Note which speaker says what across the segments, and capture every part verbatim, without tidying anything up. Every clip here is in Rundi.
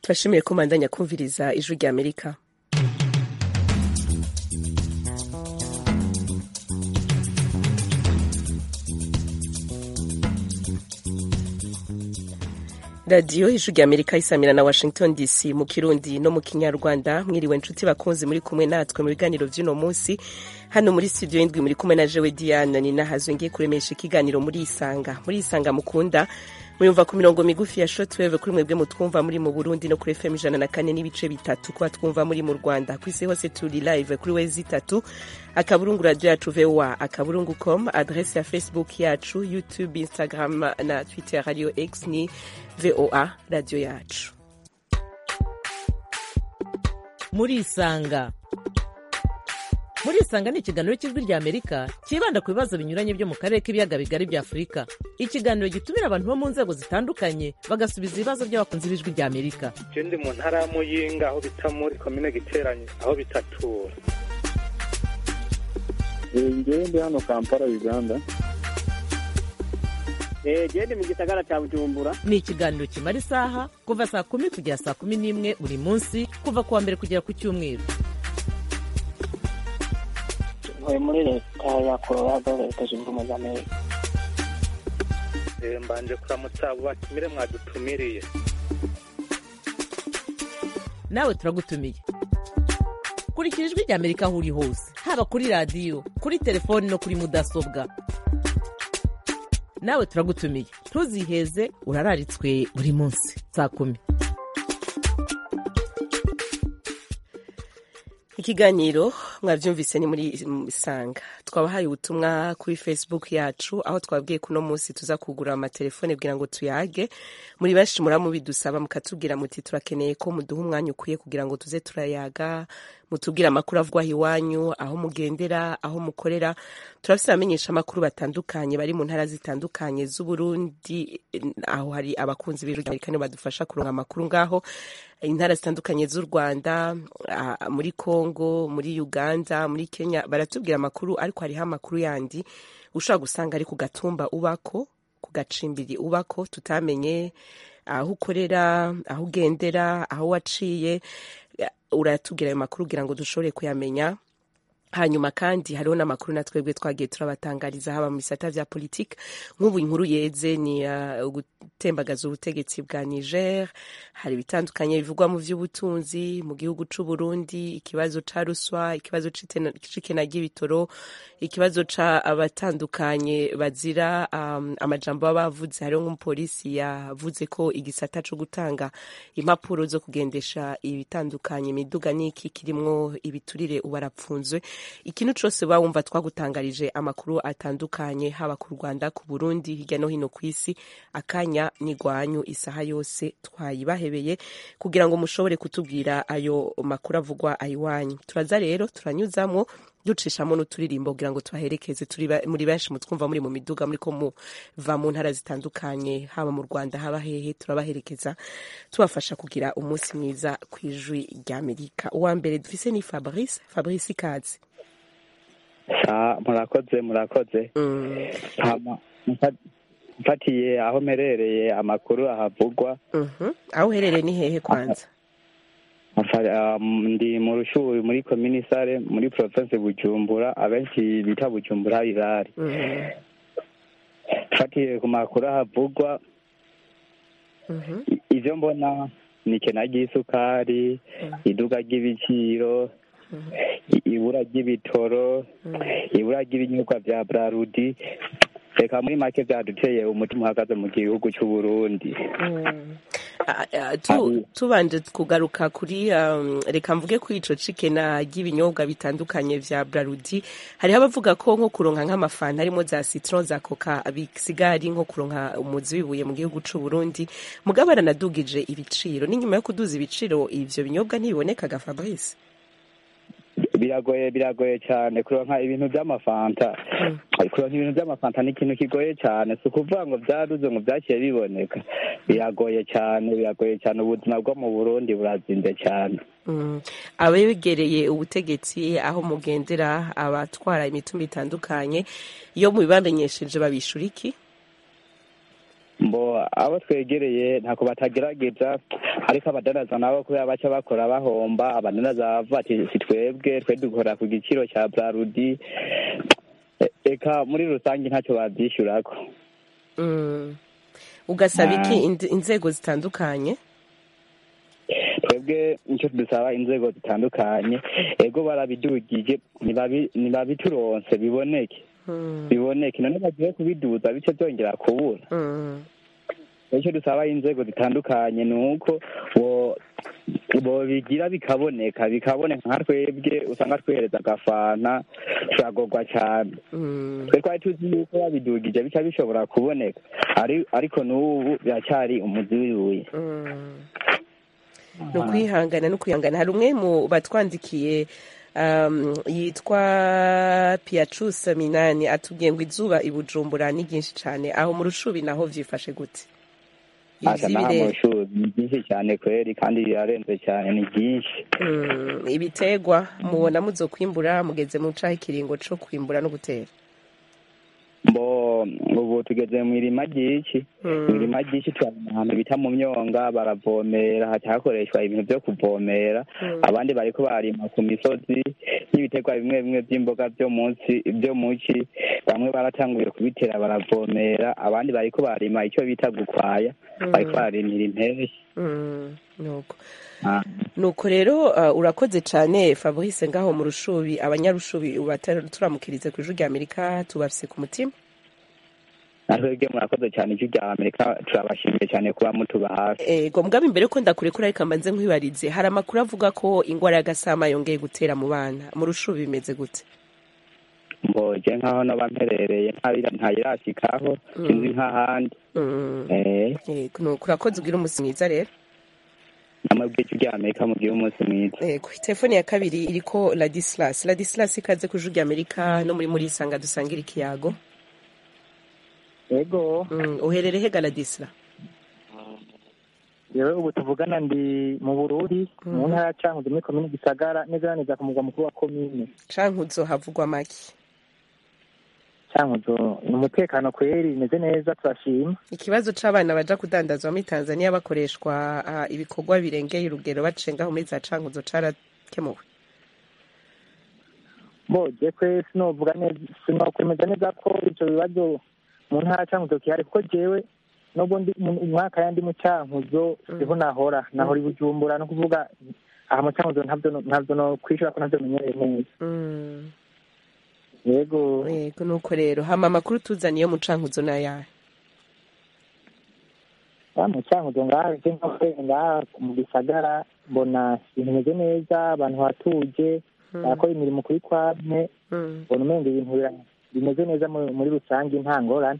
Speaker 1: turashimiye ko mandanya kumviriza ijwi rya Amerika. Radio ijwi rya Amerika isamira na Washington D C mu Kirundi no mu Kinyarwanda. Mwiriwe nshuti bakunzi muri kumwe natwe mu biganiro vy'uno munsi. Hano muri studio indwi muri kumwe na Jewe Diane ni nahazwe ngiye kuremesha ikiganiro muri Isanga. Muri Isanga mukunda muyumva ku mirongo migufi ya shortwave kuri mwebwe mutwumva muri mu Burundi no kuri F M ijana na kane n'ibice bitatu kwa twumva muri mu Rwanda. Kwisi hose turi live kuri wezi itatu akaburungu radio yacu V O A akaburungu point com, adresse ya Facebook yacu, YouTube, Instagram na Twitter, Radio X ni V O A radio yacu.
Speaker 2: Muri Isanga. Muri Isanga ni ikiganiro cy'ijwi rya Amerika kibanda ku bibazo binyuranye byo mu karere k'ibiyaga bigari bya Afurika. Ikiganiro gitumira abantu bo mu nzego zitandukanye bagasubiza ibibazo by'abakunzi b'ijwi rya Amerika.
Speaker 3: Je ndi mu ntara ya Muyinga aho bita muri commune Giteranye aho bitatura.
Speaker 4: Ngewe ndi hano Kampala Uganda.
Speaker 5: Eh je mu gisagara cya Bujumbura.
Speaker 2: Ni ikiganiro kimara isaha kuva saa kumi kugera saa kumi n'imwe buri munsi kuva kuwa mbere kugera ku cyumweru.
Speaker 5: Ntuye muri leta ya Colorado leta zunze ubumwe za Amerika.
Speaker 3: Eh mbanje kuramutsa abo batumire mwadutumiriye.
Speaker 2: Nawe turagutumiye. Kurikira ijwi rya Amerika aho uri hose, haba kuri radio, kuri telefone no kuri mudasobwa. Nawe turagutumiye. Ntuziheze urararitswe buri munsi saa kumi.
Speaker 1: Ikiganiro mwavyumvise ni muri Isanga. Twabahaye ubutumwa kuri Facebook yacu aho twabwiye kuno munsi tuza kugura ama telefone kugira ngo tuyage. Muri benshi muramu bidusaba mukatubwira muti turakeneye ko muduha umwanya ukwiye kugira ngo tuze turayaga, mutubwira amakuru avugwa hiwanyu, aho mugendera, aho mukorera. Turafise abamenyesha amakuru batandukanye bari mu ntara zitandukanye z'u Burundi, aho hari abakunzi b'ijwi rya Amerika badufasha kuronka amakuru ngaho. Intara zitandukanye z'u Rwanda, muri Kongo, muri Uganda, muri Kenya baratubwira amakuru, ariko hariho amakuru yandi ushobora gusanga ari ku gatumba ubako, ku gacimbiri ubako tutamenye, aho ukorera, aho ugendera, aho waciye. Uratubwira ayo makuru kugira ngo dushobore kuyamenya. Hanyuma kandi hariho n'amakuru natwebwe twagiye turabatangariza haba mu bisata vya politique. Nk'ubu inkuru yeze ni uh, gutembagaza ubutegetsi bwa Niger. Hari bitandukanye bivugwa mu vy'ubutunzi mu gihugu c'u Burundi, ikibazo ca ruswa, ikibazo c'ikena ry'ibitoro, ikibazo ca abatandukanye bazira um, amajambo babavuze. Hariho nk'umupolisi yavuze ko igisata co gutanga impapuro zo kugendesha ibitandukanye imiduga niki kirimwo ibiturire ubarapfunzwe. Ikintu cyose bawumva twagutangarije amakuru atandukanye haba ku Rwanda, ku Burundi, hirya no hino kw'isi. Akanya nigwanyu isaha yose twayibahebeye kugira ngo mushobore kutubwira ayo makuru avugwa ayiwanyu. Turaza rero turanyuzamwo ducishamo n'uturirimbo kugira ngo tubaherekeze. Turi muri benshi mutwumva muri mu miduga muri ko muva mu ntara zitandukanye haba mu Rwanda haba hehe, turabaherekeza tubafasha kugira umunsi mwiza kwijwi rya Amerika. Uwa mbere dufise ni Fabrice. Fabrice ikaze.
Speaker 4: Ah, murakoze murakoze.
Speaker 1: Mm.
Speaker 4: Mfatiye aho merereye amakuru ahavugwa.
Speaker 1: Mhm. Aho herereye ni hehe kwanza?
Speaker 4: Um, ndi mu Rushuri muri commune Sare muri province Bujumbura, abenshi bita Bujumbura Irari.
Speaker 1: Mhm.
Speaker 4: Fatiye ku makuru ahavugwa.
Speaker 1: Mhm.
Speaker 4: Ivyo mbona ni kena ry'isukari, iduga ry'ibiciro, ibura ry'ibitoro, ibura ry'ibinyobwa vya Brarudi. Reka muri make vyaduteye umutima uhagaze mu gihugu cy'u Burundi.
Speaker 1: Mm. Tu tubanje kugaruka kuri um, reka mvuge ku ico cikena ry'ibinyobwa bitandukanye vya Brarudi. Hari abavuga ko nko kuronka nk'amafanta harimo za citron za coca bisigari nko kuronka umuzi wibuye mu gihugu c'u Burundi. Mugabo aranadugije ibiciro. Ni nyuma yo kuduza ibiciro ivyo binyobwa ntibibonekaga Fabrice.
Speaker 4: Biragoye biragoye cyane kuronka ibintu by'amafanta. Mm. Kuronka ibintu by'amafanta ni ikintu kigoye cyane. Si kuvuga ngo byaruze ngo byakiye biboneka. Biragoye cyane biragoye cyane ubuzima bwo mu Burundi burazinde cyane.
Speaker 1: Mm. Abegereye ubutegetsi aho mugendera abatwara imitumba itandukanye iyo mubibamenyesheje babishura iki?
Speaker 4: mbo abo twegereye ntako batagerageza, ariko abadandaza nabo kubera baca bakora bahomba, abadandaza bavuga ati si twebwe twe dukora ku giciro cya Brarudi, eka muri rusange ntacyo babyishyurako.
Speaker 1: Mm. Ugasaba iki inzego zitandukanye?
Speaker 4: Twebwe nicyo dusaba inzego zitandukanye, ego barabidugije ntibabituronse biboneke biboneke none bagiye kubiduza bice byongera kubura. Icyo dusaba inzego zitandukanye ni uko bo bigira bikaboneka bikaboneka nka twebwe usanga twohereza agafanta turagorwa cyane. Twe twari tuzi yuko babidugije bica bishobora kuboneka, ariko n'ubu biracyari umuzi w'ibuye.
Speaker 1: ni ukwihangana no kwihangana. Hari umwe mu batwandikiye um, yitwa Piacus Minani atubwiye ngo izuba i Bujumbura ni ryinshi cyane, aho mu Rushubi naho vyifashe gute?
Speaker 4: Asa naho mu Rushubi ni byinshi cyane kweri kandi birarenze cyane, ni byinshi.
Speaker 1: Mm, ibitegwa mubona muzo kwimbura mugeze mu cahe kiringo co kwimbura no gutera?
Speaker 4: Bo ubu tugeze mu irima ry'iki mu irima ry'iki twabona ahantu bita mu myonga baravomera, hacakoreshwa ibintu byo kuvomera. Abandi bariko barima ku misozi y'ibiterwa bimwe bimwe by'imboga byo munsi byo muci, bamwe baratanguye kubitera baravomera, abandi bariko barima icyo bita gukwaya, bariko barimira impeshyi.
Speaker 1: Nuko nuko rero uh, urakoze cyane Fabrice ngaho mu Rushubi. Abanyarushubi turamukirize ku ijwi rya Amerika, tubafise ku mutima.
Speaker 4: Natwebwe murakoze cyane ijwi rya Amerika, turabashimiye cyane kuba mutuba hafi.
Speaker 1: Ego mugabo imbere ko ndakurekura ariko mbanze nkwibarize, hari amakuru avuga ko ingwara y'agasama yongeye gutera mu bana. Mu Rushubi bimeze gute?
Speaker 4: Mboje nkaho no bamperereye ntayirashikaho sinzi nk'ahandi.
Speaker 1: Eh nuko urakoze ugira umunsi mwiza rero.
Speaker 4: Namabwiye ijwi rya Amerika mugira umunsi mwiza.
Speaker 1: Ego telefone ya kabiri iriko Ladislas. Ladislas ikaze ku ijwi rya Amerika no muri muri sanga dusangira ikiyago.
Speaker 6: Ego
Speaker 1: mm, uherere hega Ladislas?
Speaker 6: Yewe ubu tuvugana ndi mu Burundi mu ntara ya Cankuzo muri komine Gisagara, neza neza ku mugwa mukuru wa komine
Speaker 1: Cankuzo. Havugwa maki?
Speaker 6: Cankuzo ni umutekano kweri, imeze neza turashima.
Speaker 1: Ikibazo c'abana baja kudandazwa muri Tanzania bakoreshwa uh, ibikorwa birengeye urugero bacengaho muri za Cankuzo carakemuwe?
Speaker 6: Boje kwe sinovuga neza, sinokwemeza neza ko ivyo bibazo mu ntara ya Cankuzo kihari, kuko jewe nubwo ndi umwaka yandi mu Cankuzo siho nahora nahora i Bujumbura, no kuvuga aha mu Cankuzo ntabyo ntabyo no kwishura ko ntabyo menyereye neza. Yego
Speaker 1: yego nuko rero hama amakuru tuzaniye mu Cankuzo nayahe?
Speaker 6: Ah, mu Cankuzo ngaho je ngaho mu Gisagara mbona ibintu bimeze neza, abantu hatuje bakora imirimo kuri kwamwe, mbona umenga ibintu bimeze neza muri rusange nta ngorane.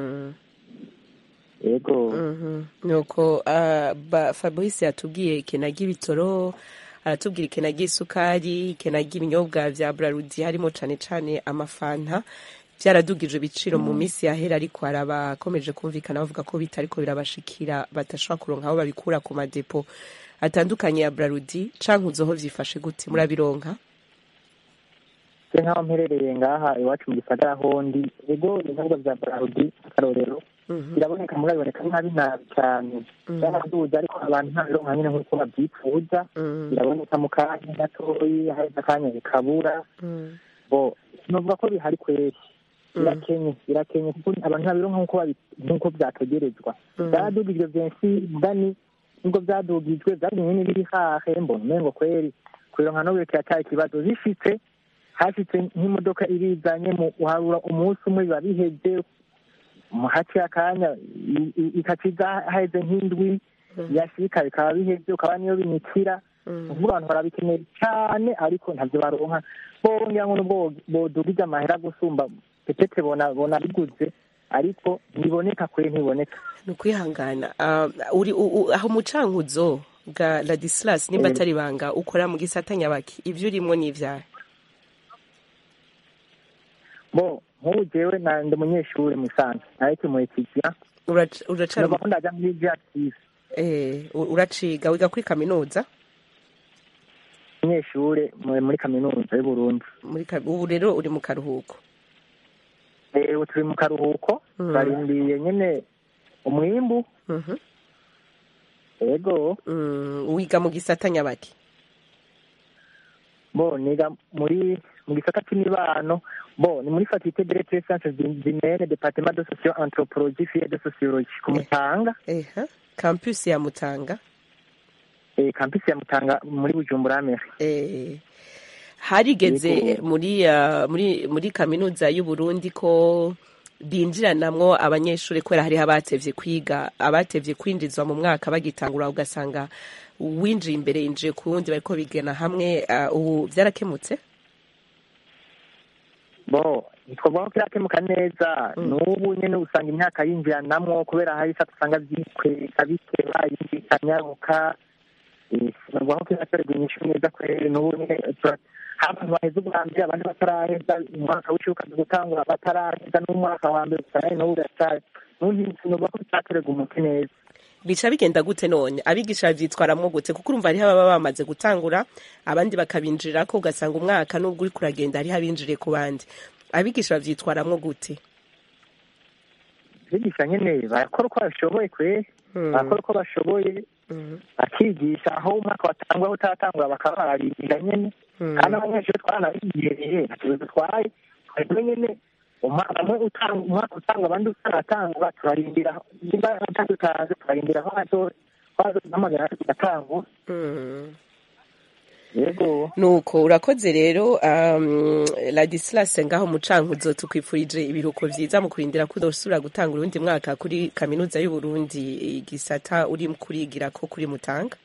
Speaker 6: Yego
Speaker 1: nuko uh, Fabrice yatubwiye ikenagi bitoro, aratubwira ikenagi isukari, ikenagi ibinyobwa vya Brarudi harimo cane cane amafanta vyaradugije ibiciro mu misi yahera, ariko arabakomeje kumvikana bavuga ko bitariko birabashikira, batashobora kuronka aho babikura ku madepo atandukanye ya Brarudi. Cankuzo ho vyifashe gute, murabironka?
Speaker 6: Se nkaho mperereye ngaha iwacu mu Gisagara hondi, ego ibinyobwa vya Brarudi akarorero biraboneka muraboneka nabi nabi cyane, byaraduze ariko abantu ntabironka nyine nk'uko babyifuza. Biraboneka mu kanya gatoyi, hari akanya bikabura. Bo novuga ko bihari kweri, birakenye birakenye kuko abantu ntabironka nk'uko nk'uko byategerezwa. Byadugijwe byinshi ndani ngo byadugijwe byari nyine biri hahe, mbona umengo kweri kuronka no bikaya cyari kibazo zifite hashitse nk'imodoka ibizanye mu uharura umunsi umwe biba biheze mu haci akanya ikaciza haheze nk'indwi yashika bikaba biheze, ukaba niyo binikira. Uvuga abantu barabikeneye cyane ariko ntabyo baronka. Bongera ngo nubwo bodugije amahera gusumba petete bona bona biguze, ariko ntiboneka kwe ntiboneka.
Speaker 1: Nukwihangana. Uh, uri aho mu Cankuzo ga Ladislas nimba atari banga ukora mu gisata nyabaki, ivyo urimo ni ivyahe?
Speaker 6: Bo nk'ubu jewe ndi umunyeshuri musanze ariko mu Ekigia
Speaker 1: uracara
Speaker 6: mu ndaja muri Jacques.
Speaker 1: Eh uraciga wiga kuri kaminuza?
Speaker 6: Umunyeshuri muri kaminuza y'u Burundi.
Speaker 1: Muri ubu rero uri mu karuhuko?
Speaker 6: Eh turi mu karuhuko, barindiye nyene umwimbu.
Speaker 1: Mhm.
Speaker 6: Yego.
Speaker 1: Mm, wiga mu gisata nyabaki?
Speaker 6: Bo niga muri mu gisata c'imibano. Bo ni muri faculté de lettres et sciences humaines département de socio anthropologie et de sociologie ku Mutanga.
Speaker 1: Eh, campus ya Mutanga.
Speaker 6: Eh, campus ya Mutanga muri Bujumbura mere.
Speaker 1: Eh, harigeze muri uh, muri muri kaminuza y'u Burundi ko binjiranamwo abanyeshuri kwera hari abatevye kwiga abatevye kwinjizwa mu mwaka bagitangura ugasanga winjiye imbere yinjiye ku wundi bariko bigena hamwe uh, ubu vyarakemutse.
Speaker 6: Bo twavuga ko kirakemuka neza mm. n'ubu nyene usanga imyaka yinjiranamwo kubera hari sa usanga vyikwe kabiteba yinjikanyaruka twavuga ko kirakemuka inyishu neza kwera n'ubu nyene abantu baheze ubwambere abandi bataraheza umwaka w'ishuka gutangura bataraheza n'umwaka wa mbere usanga n'ubu gatari n'ubu ko bitaterega umuti neza.
Speaker 1: Bica bigenda gute none abigisha bavyitwaramwo gute kuko urumva ari baba bamaze gutangura abandi bakabinjira ko ugasanga umwaka nubwo uri kuragenda ari habinjiriye ku bandi abigisha bavyitwaramwo gute?
Speaker 6: Abigisha nyene barakora uko bashoboye kwe barakora uko bashoboye akigisha aho umwaka watangwa aho utatangura bakaba bararindira nyene kandi abanyeshuri twaranabigereye ntacyo twaye twebwe nyene umwaka utanga abandi utaratangwa turarindira nimba atadutanze turarindira aho hazo hazo n'amagara tugatangwa. Yego
Speaker 1: nuko urakoze rero um, Ladislas ngaho mucankuzo tukwifurije ibiruko vyiza mu kurindira ko udosubira gutanga urundi mwaka kuri kaminuza y'u Burundi igisata uri kurigira ko kuri Mutanga.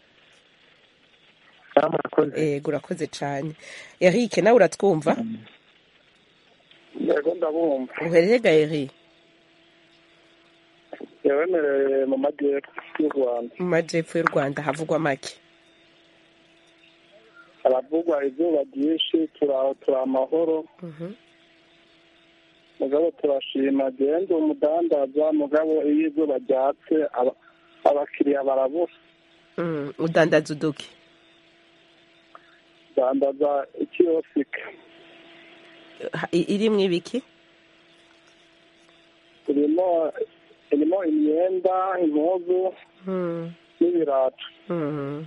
Speaker 1: Eh gurakoze cyane. Eric nawe uratwumva?
Speaker 3: Yego ndabumva.
Speaker 1: Uherega Eric?
Speaker 3: Yewe mere mu majyepfo y'u Rwanda.
Speaker 1: Mu majyepfo y'u Rwanda havugwa make.
Speaker 3: Haravugwa izuba ryinshi turaho turi amahoro.
Speaker 1: Mhm.
Speaker 3: Mugabo turashima genda umudandaza mugabo iyo izuba ryatse abakiriya barabura.
Speaker 1: Mm, udandaza uduke.
Speaker 3: Dandaza ikiyosike.
Speaker 1: Irimwo ibiki?
Speaker 3: Irimo irimo imyenda, impuzu,
Speaker 1: mm.
Speaker 3: n'ibirato.
Speaker 1: Mm.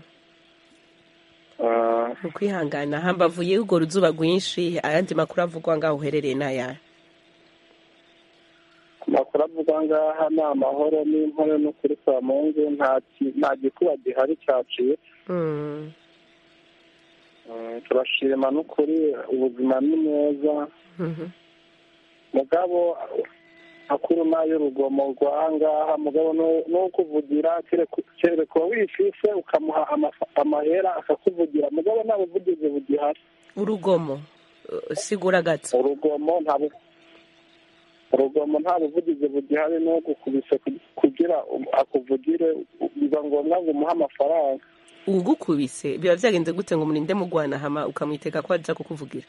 Speaker 1: Uh, ukwihangana hambavu y'urwo ruzuba rwinshi ayandi makuru avugwa ngaho uherereye n'aya?
Speaker 3: Amakuru avugwa ngaha ni amahoro n'impore n'ukuri kwa Mungu nta gikuba gihari cyaciye.
Speaker 1: Mm.
Speaker 3: Turashima n'ukuri ubuzima ni neza. Mugabo akuru nayo urugomo rwangaha mugabo no kuvugira kereka ko wifise ukamuha amahera akakuvugira mugabo nta buvugizi bugihari.
Speaker 1: Urugomo sigura gato.
Speaker 3: Urugomo nta urugomo nta buvugizi bugihari no gukubise kugira akuvugire biba ngombwa ngo umuhe amafaranga.
Speaker 1: Ugukubise biba vyagenze gute ngo murinde mugwana hama ukamwiteka ko aza kukuvugira?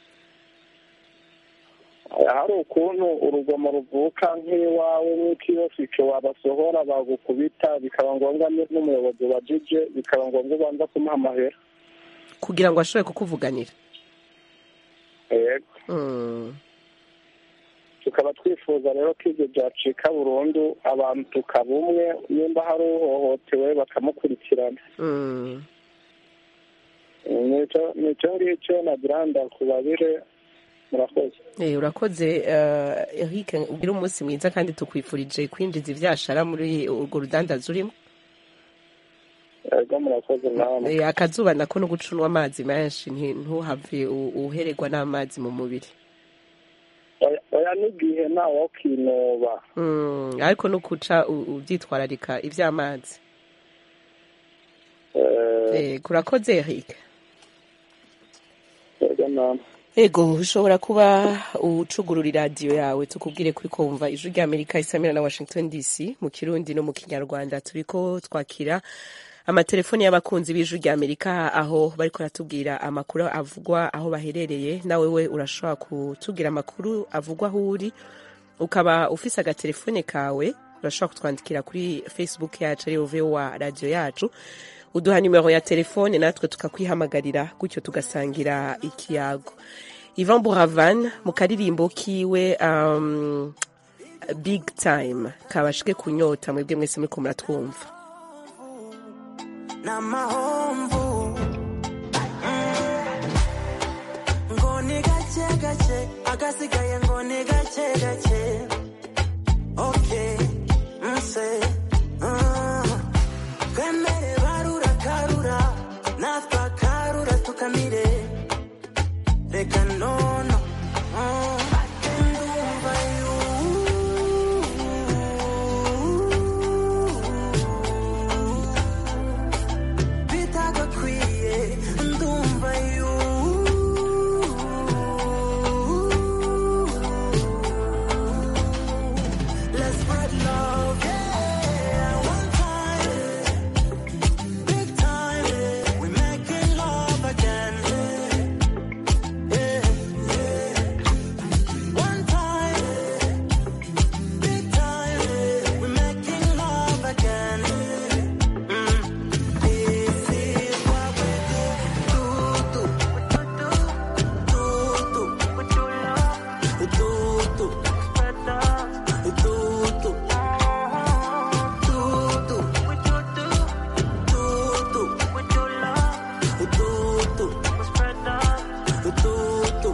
Speaker 3: Hari ukuntu urugomo ruvuka nk'iwawe n'ikiyosike wabasohora bagukubita bikaba ngombwa n'umuyobozi wa jije bikaba ngombwa ubanza kumuha amahera
Speaker 1: kugira ngo ashobore kukuvuganira.
Speaker 3: Yego.
Speaker 1: Mm.
Speaker 3: Tukaba twifuza rero ko ibyo byacika burundu abantu tukaba umwe nimba hari uhohotewe bakamukurikirana.
Speaker 1: Mm.
Speaker 3: Nico nico ngicyo nagira ndakubabire murakoze.
Speaker 1: Eh urakoze uh, Eric ugira umunsi mwiza kandi tukwifurije kwinjiza ivyashara muri urwo rudandaza urimo.
Speaker 3: Ego murakoze nawe.
Speaker 1: Eh akazuba nako no gucunwa amazi menshi ntuhave uhererwa n'amazi mu mubiri.
Speaker 3: Oya nigihe nawo kinoba.
Speaker 1: Mm ariko no kuca ubyitwararika ivy'amazi.
Speaker 3: Eh
Speaker 1: eh kurakoze Eric.
Speaker 3: Ego nawe.
Speaker 1: Ego ushobora kuba ucugurura radio yawe tukubwire kuri kumva ijwi rya Amerika isamira na Washington D C mu Kirundi no mu Kinyarwanda turiko twakira amatelefoni y'abakunzi b'ijwi rya Amerika aho bariko ratubwira amakuru avugwa aho baherereye nawe we urashobora kutubwira amakuru avugwa aho uri ukaba ufise agatelefone kawe urashobora kutwandikira kuri Facebook yacu ari V O A radio yacu uduha nimero ya telefone natwe tukakwihamagarira gutyo tugasangira ikiyago. Ivan Buravan mu karirimbo kiwe um, Big Time kabashike kunyota mwebwe mwese muri ko muratwumva
Speaker 7: n'amahomvu ngo ni gake gake agasigaye ngo ni gake gake okay mse kwemere barura karura natwa karura tukamire reka nono ndumva yu bitagakwiye ndumva yu let's spread love yeah one time big time we making love again yeah yeah one time big time we making love again mm. This is what we do do do do do what you love do do spread love do do do do what you do do do what you love do do spread love do do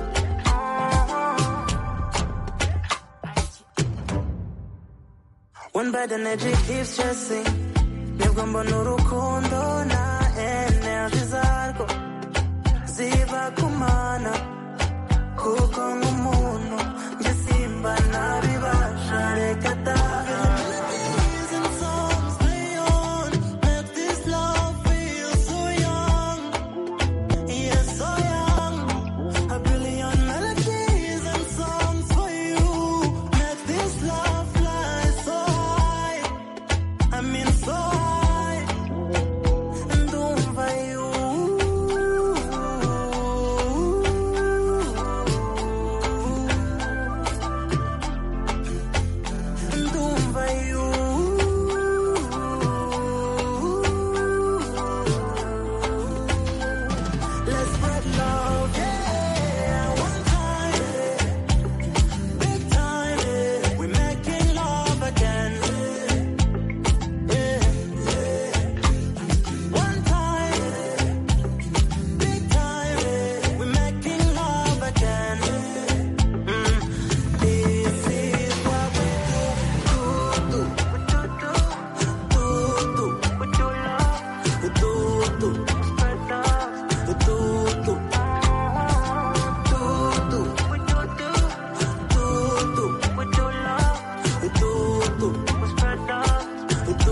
Speaker 7: one bad energy keeps chasing nibwo mbona urukundo na energy zarwo ziba kumana kuko nk'umuntu njye simba nabibasha reka taha and songs play on make this love feel so young yeah so young a billion melodies and songs for you make this love fly so high I mean so high ndumva you ndumva you let's spread love yeah one time big time we making love again yeah yeah one time big time we making love again mm. This is what we do do do do do do what you love do do spread love do do do do what you do do do what you love do do spread love do do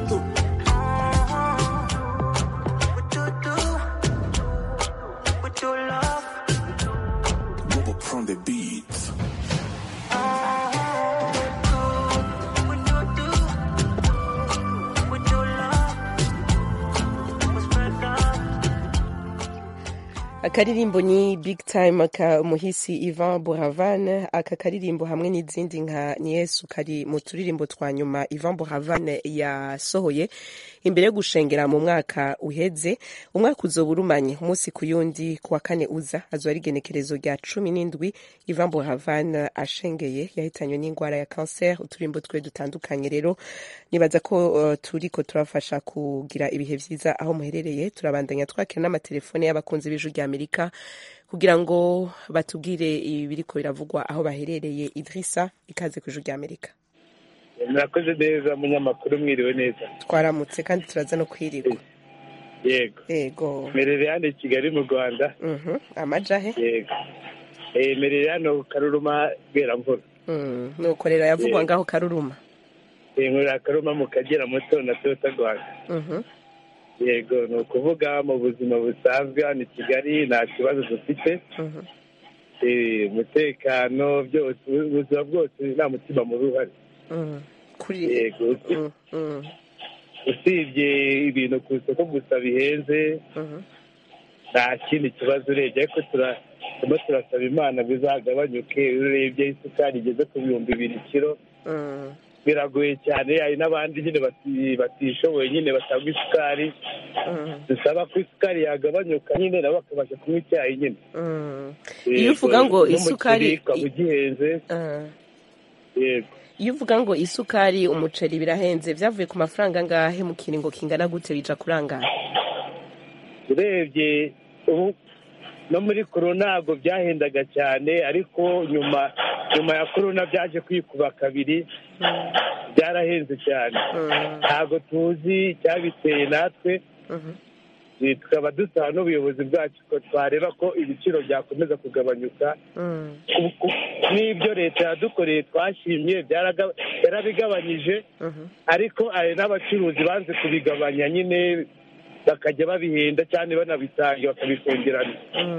Speaker 7: what you do what you love
Speaker 8: Bubba from the beats.
Speaker 7: what you do what you love spread love
Speaker 1: akaririmbo ni Big Time ka muhisi Ivan Buravan aka karirimbo hamwe n'izindi nka ni Yesu kari mu turirimbo twa nyuma Ivan Buravan yasohoye imbere yo gushengera mu mwaka uheze umwaka uzoburumanye umunsi kuyundi kuwa kane uza azo ari genekerezo rya cumi n'indwi Ivan Buravan ashengeye yahitanywe n'ingwara ya cancer uturimbo twe dutandukanye rero nibaza ko uh, turiko turafasha kugira ibihe vyiza aho muherereye turabandanya twakira n'amatelefone y'abakunzi b'ijuru rya Amerika kugira ngo batubwire ibiriko biravugwa aho baherereye. Idrissa ikaze ku ijuru rya Amerika.
Speaker 3: murakoze neza munyamakuru mwiriwe neza
Speaker 1: Twaramutse kandi turaza no kwirirwa.
Speaker 3: yego
Speaker 1: Yego.
Speaker 3: merere hano i Kigali mu Rwanda
Speaker 1: Mhm amajahe
Speaker 3: yego eh merere hano Karuruma Bweramvura
Speaker 1: mhm nuko rero yavugwa ngaho Karuruma
Speaker 3: eh muri Karuruma mu Kagera muto na Toyota Rwanda mhm yego no kuvuga mu buzima busanzwe hano i Kigali nta kibazo dufite mhm eh umutekano byose ubuzima bwose nta mutima mu ruhare mhm kuri yego mhm usibye ibintu ku isoko gusa bihenze nta kindi kibazo urebye ariko turimo turasaba Imana bizagabanyuke urebye isukari igeze ku bihumbi bibiri kilo biragoye cyane hari n'abandi nyine batishoboye nyine batanga isukari dusaba ko isukari yagabanyuka nyine nabo bakabasha kunywa icyayi nyine
Speaker 1: iyo uvuga ngo isukari
Speaker 3: ikaba ugihenze yego
Speaker 1: iyo uvuga ngo isukari umuceri birahenze vyavuye ku mafaranga angahe mu kiringo kingana gute bija kurangana?
Speaker 3: urebye ubu no muri korona ntabwo byahendaga cyane, ariko nyuma nyuma ya korona byaje kwikuba kabiri, byarahenze cyane. Ntabwo tuzi icyabiteye natwe, tukaba dusaba n'ubuyobozi bwacu ko twareba ko ibiciro byakomeza kugabanyuka. N'ibyo leta yadukoreye twashimye yarabigabanyije, ariko hari n'abacuruzi banze kubigabanya nyine bakajya babihenda cyane banabitanga bakabikongerana.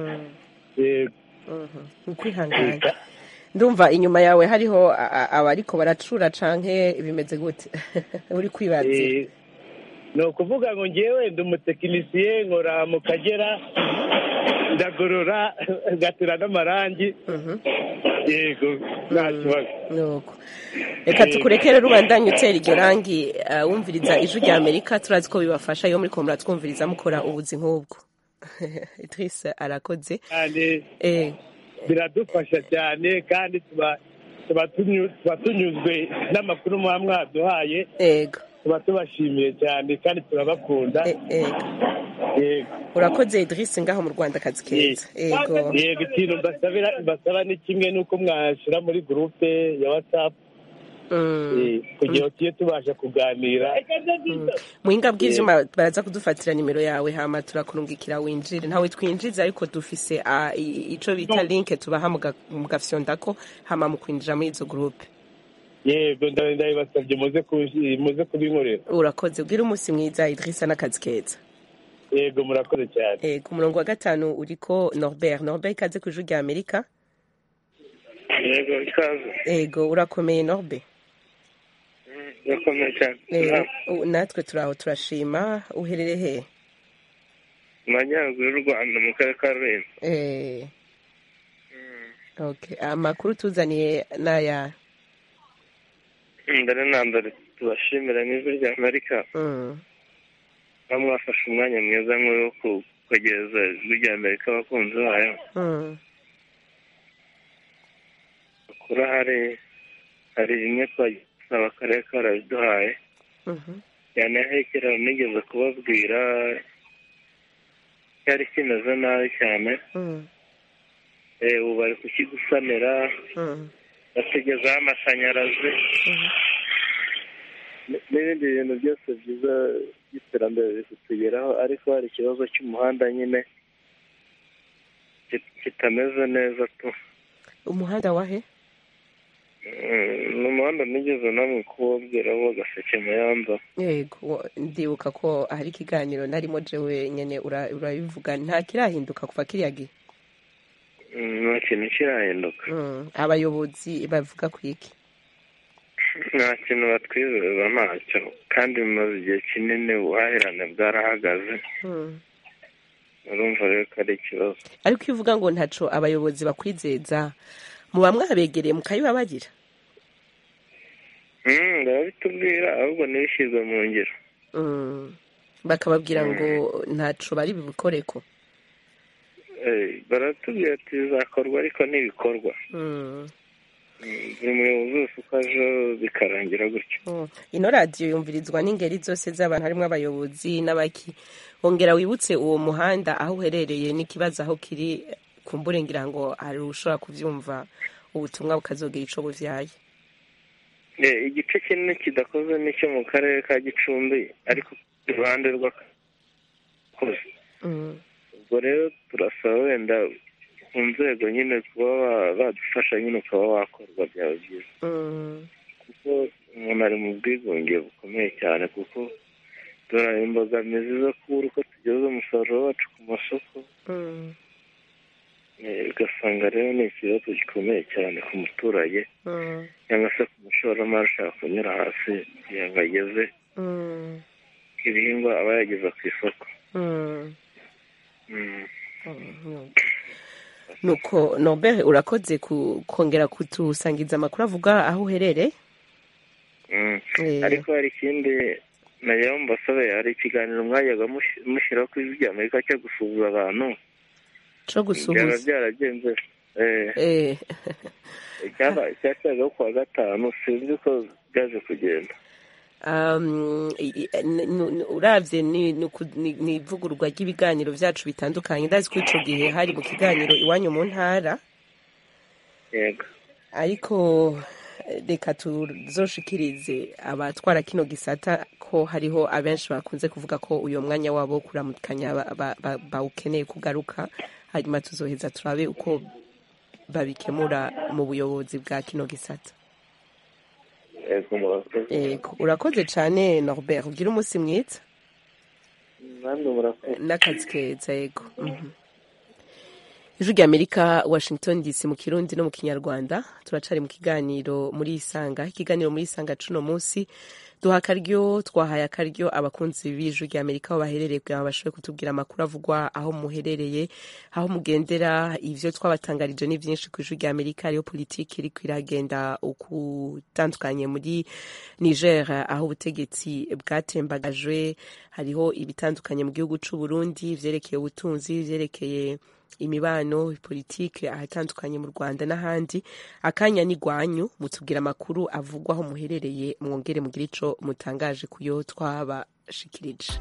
Speaker 1: ukwihangana ndumva inyuma yawe hariho abariko baracura canke bimeze gute? uri kwibaza?
Speaker 3: ni ukuvuga ngo ngewe ndi umutekinisiye nkora mu Kagera, ndagorora ngatera n'amarangi. yego nta kibazo.
Speaker 1: nuko reka tukurekere rubandanye utera iryo rangi, wumviriza ijwi rya Amerika, turazi ko bibafasha iyo muri ko muratwumviriza mukora ubuzi nk'ubwo. Idriss arakoze.
Speaker 3: eh biradufasha cyane kandi tuba tuba tunyuzwe n'amakuru muba mwaduhaye.
Speaker 1: Yego
Speaker 3: tuba tubashimiye cyane kandi turabakunda.
Speaker 1: Yego urakoze Idriss ngaho mu Rwanda, kazi keza.
Speaker 3: Yego yego ikintu mbasabira mbasaba ni kimwe nuko mwashira muri groupe ya WhatsApp kugira ngo tubashe kuganira.
Speaker 1: Muhinga bw'ivyuma baraza kudufatira nimero yawe hama turakurungikira winjire, ntawe twinjiza ariko dufise ico bita link tubaha mu gafyondako hama mu kwinjira muri izo groupe.
Speaker 3: Yego ndabibasabye muze muze kubinkorera.
Speaker 1: Urakoze, ubwira umunsi mwiza Idriss n'akazi keza.
Speaker 3: Yego murakoze cyane.
Speaker 1: Eh ku murongo wa gatanu uriko Norbert. Norbert kaze ku ijwi rya Amerika.
Speaker 9: Yego ikaze.
Speaker 1: Yego urakomeye Norbert?
Speaker 9: Urakomeye cyane.
Speaker 1: Natwe turaho turashima. Uherere he?
Speaker 9: Majyaruguru y'u Rwanda mu karere ka Rulindo.
Speaker 1: Eh okay, amakuru tuzaniye naya
Speaker 9: mbere na mbere tubashimira n'ijwi rya Amerika. Mwafashe umwanya mwiza nk'uwo kwegereza ijwi rya Amerika abakunzi bayo. kuri hari hari bimwe twasaba akarere karabiduhaye. cyane hekera nigeze kubabwira cyari kimeze nabi cyane. ubu bari kukigusanira bategezaho amashanyarazi n'ibindi bintu byose byiza by'iterambere biri kutugeraho, ariko hari ikibazo cy'umuhanda nyine kitameze neza tu.
Speaker 1: Umuhanda wahe?
Speaker 9: ni umuhanda nigeze namwe kubabwira wo Gaseke Mayanza.
Speaker 1: Yego ndibuka ko hari ikiganiro narimo jewe nyene urabivuga, nta kirahinduka kuva kiriya gihe?
Speaker 9: nta kintu kirahinduka.
Speaker 1: Abayobozi bavuga ku iki?
Speaker 9: nta kintu batwizeza ntacyo, kandi bimaze igihe kinini ubuhahirane bwarahagaze. urumva rero ko ari ikibazo.
Speaker 1: Ariko iyo uvuga ngo ntaco abayobozi bakwizeza, muba mwabegereye mukabibabagira?
Speaker 9: ndabitubwira ahubwo ntibishyirwe mu ngiro.
Speaker 1: bakababwira ngo ntaco bari bubikoreko?
Speaker 9: baratubwira ati bizakorwa ariko ntibikorwa. buri muyobozi wese uko aje bikarangira gutyo.
Speaker 1: ino radiyo yumvirizwa n'ingeri zose z'abantu, harimo abayobozi n'abaki. Wongera wibutse uwo muhanda aho uherereye n'ikibazo aho kiri, kumbure ngira ngo hari ushobora kuvyumva ubutumwa bukazogira ico buvyaye.
Speaker 9: igice kinini kidakoze nicyo mu karere ka Gicumbi, ariko iruhande rw'akoze. ubwo rero turasaba wenda ku nzego nyine kuba badufasha nyine ukaba wakorwa byaba byiza. kuko umuntu ari mu bwigunge bukomeye cyane, kuko dore imbogamizi zo kubura uko tugeza umusaruro wacu ku masoko. ugasanga rero ni ikibazo gikomeye cyane ku muturage cyangwa se ku mushoramari ushaka kunyura hasi kugira ngo ageze ibihingwa aba yageza ku isoko.
Speaker 1: nuko Norbert urakoze kongera kutusangiza amakuru avuga aho uherereye.
Speaker 9: ariko hari ikindi nayo mbasabe, hari ikiganiro mwajyaga mushyiraho ku ijwi rya Amerika cyo gusuhuza abantu.
Speaker 1: cyo gusuhuza
Speaker 9: byaba byaragenze eh cyaba cyashaka kwa gatanu sinzi ko byaje kugenda.
Speaker 1: Um, uravye ni ivugururwa ry'ibiganiro vyacu bitandukanye ndazi ko ico gihe hari mu kiganiro iwanyu mu ntara.
Speaker 9: Yego.
Speaker 1: Ariko reka tuzoshikirize abatwara kino gisata ko hariho abenshi bakunze kuvuga ko uyo mwanya wabo kuramukanya bawukeneye kugaruka, hanyuma tuzoheza turabe uko babikemura mu buyobozi bwa kino gisata. Ego, urakoze cyane Norbert, ugira umunsi mwiza. N'akazi keza. Yego. Ijwi ry'Amerika, Washington D C mu Kirundi no mu Kinyarwanda. Turacari mu kiganiro muri Isanga. Ikiganiro muri Isanga cuno munsi duha akaryo, twahaye akaryo abakunzi b'Ijwi ry'Amerika aho baherereye kugira ngo bashobore kutubwira amakuru avugwa aho muherereye, aho mugendera. Ivyo twabatangarije ni vyinshi ku Ijwi ry'Amerika. Ariyo politiki iri kwiragenda ukutandukanye muri Niger aho ubutegetsi bwatembagajwe. Hariho ibitandukanye mu gihugu c'u Burundi vyerekeye ubutunzi, vyerekeye imibano, politike ahatandukanye mu Rwanda n'ahandi. Akanya ni gwanyu, mutubwira amakuru avugwa aho muherereye, mwongere mugira ico mutangaje kuyo twabashikirije.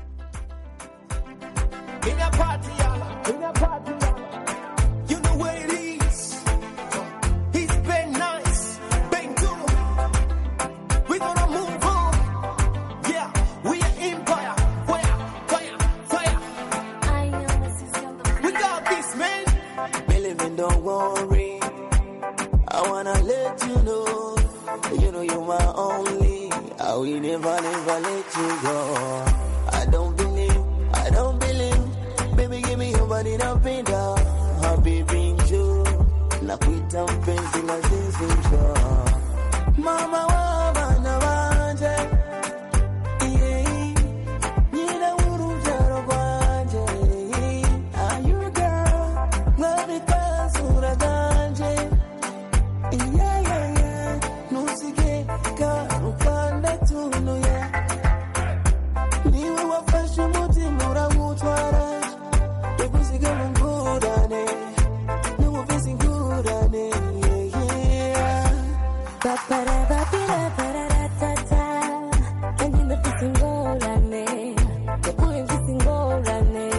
Speaker 7: Don't worry, I wanna let you know, you know you're my only, I will never, never let you go. I don't believe, I don't believe, baby give me your body now, pay down, habibi njoo, nakuita mpenzi na sisi njoo. Mama wa bana wanje, yeah, nina uru jaro wanje, are you girl, love it. Yeah, yeah, yeah. No sige ka ukanda tuno ya. Niwe wafashe umutima uramutwara. Tugusiga ngurane. Niwe visi ngurane. Yeah. Papara papira para tata. Kandi no visi ngurane. Tukuye visi ngurane.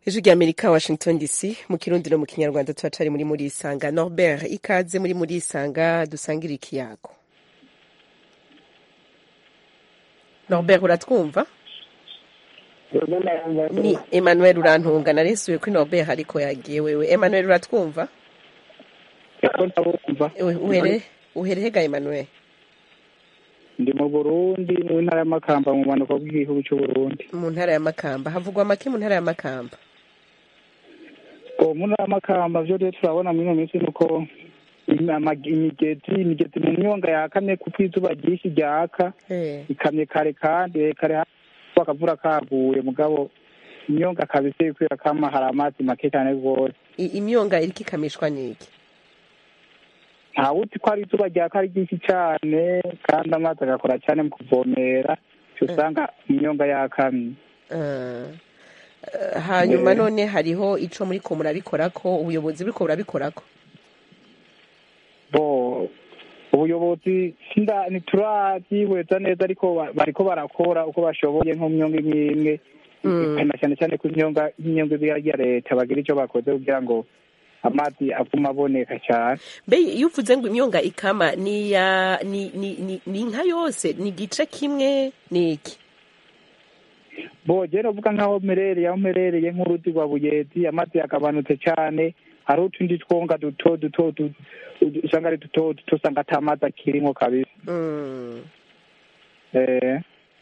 Speaker 1: ijwi rya amerika washington dc mu kirundi no mu kinyarwanda turacari muri muri isanga. Norbert, ikaze muri muri isanga dusangira ikiyago. Norbert, uratwumva? Ni Emmanuel Urantunga, naresuye kuri Norbert ariko yagiye wewe. Emmanuel, uratwumva? uhere uhere ga Emmanuel?
Speaker 10: Ndi mu Burundi mu ntara ya Makamba mu manuko bw'igihugu cy'u Burundi.
Speaker 1: Mu ntara ya Makamba havugwa make mu ntara ya Makamba.
Speaker 10: O mu ntara ya Makamba byo rero turabona muri no minsi nuko imigezi imigezi mu myonga yakamye ku kwizuba ryinshi ryaka ikamye kare kandi kare bakavura kaguye mugabo imyonga kabise kwira kama hari amazi make cyane rwose.
Speaker 1: Imyonga iriki kamishwa niki?
Speaker 10: nta wuti ko ari izuba ryaka ari ryinshi cyane kandi amazi agakora cyane mu kuvomera usanga imyonga yakamye.
Speaker 1: Hanyuma none hariho ico muri ko murabikora ko ubuyobozi buriko burabikora ko?
Speaker 10: Bo ubuyobozi sinda niturabyihweza neza ariko bariko barakora uko bashoboye nko myonga imwe imwe kandi cyane cyane ku myonga imyonga ya leta bagira ico bakoze kugira ngo amazi avuma aboneka cyane.
Speaker 1: Mbe iyo uvuze ngo imyonga ikama ni ya ni ni ni nka yose ni gice kimwe niki?
Speaker 10: Bo je novuga nkaho merereye aho merereye nk'uruzi rwa Buyezi amazi yagabanutse cyane hari utundi twonga duto duto usanga ari duto duto usanga ata mazi akirimo kabisa.
Speaker 1: Mm.
Speaker 10: Eh.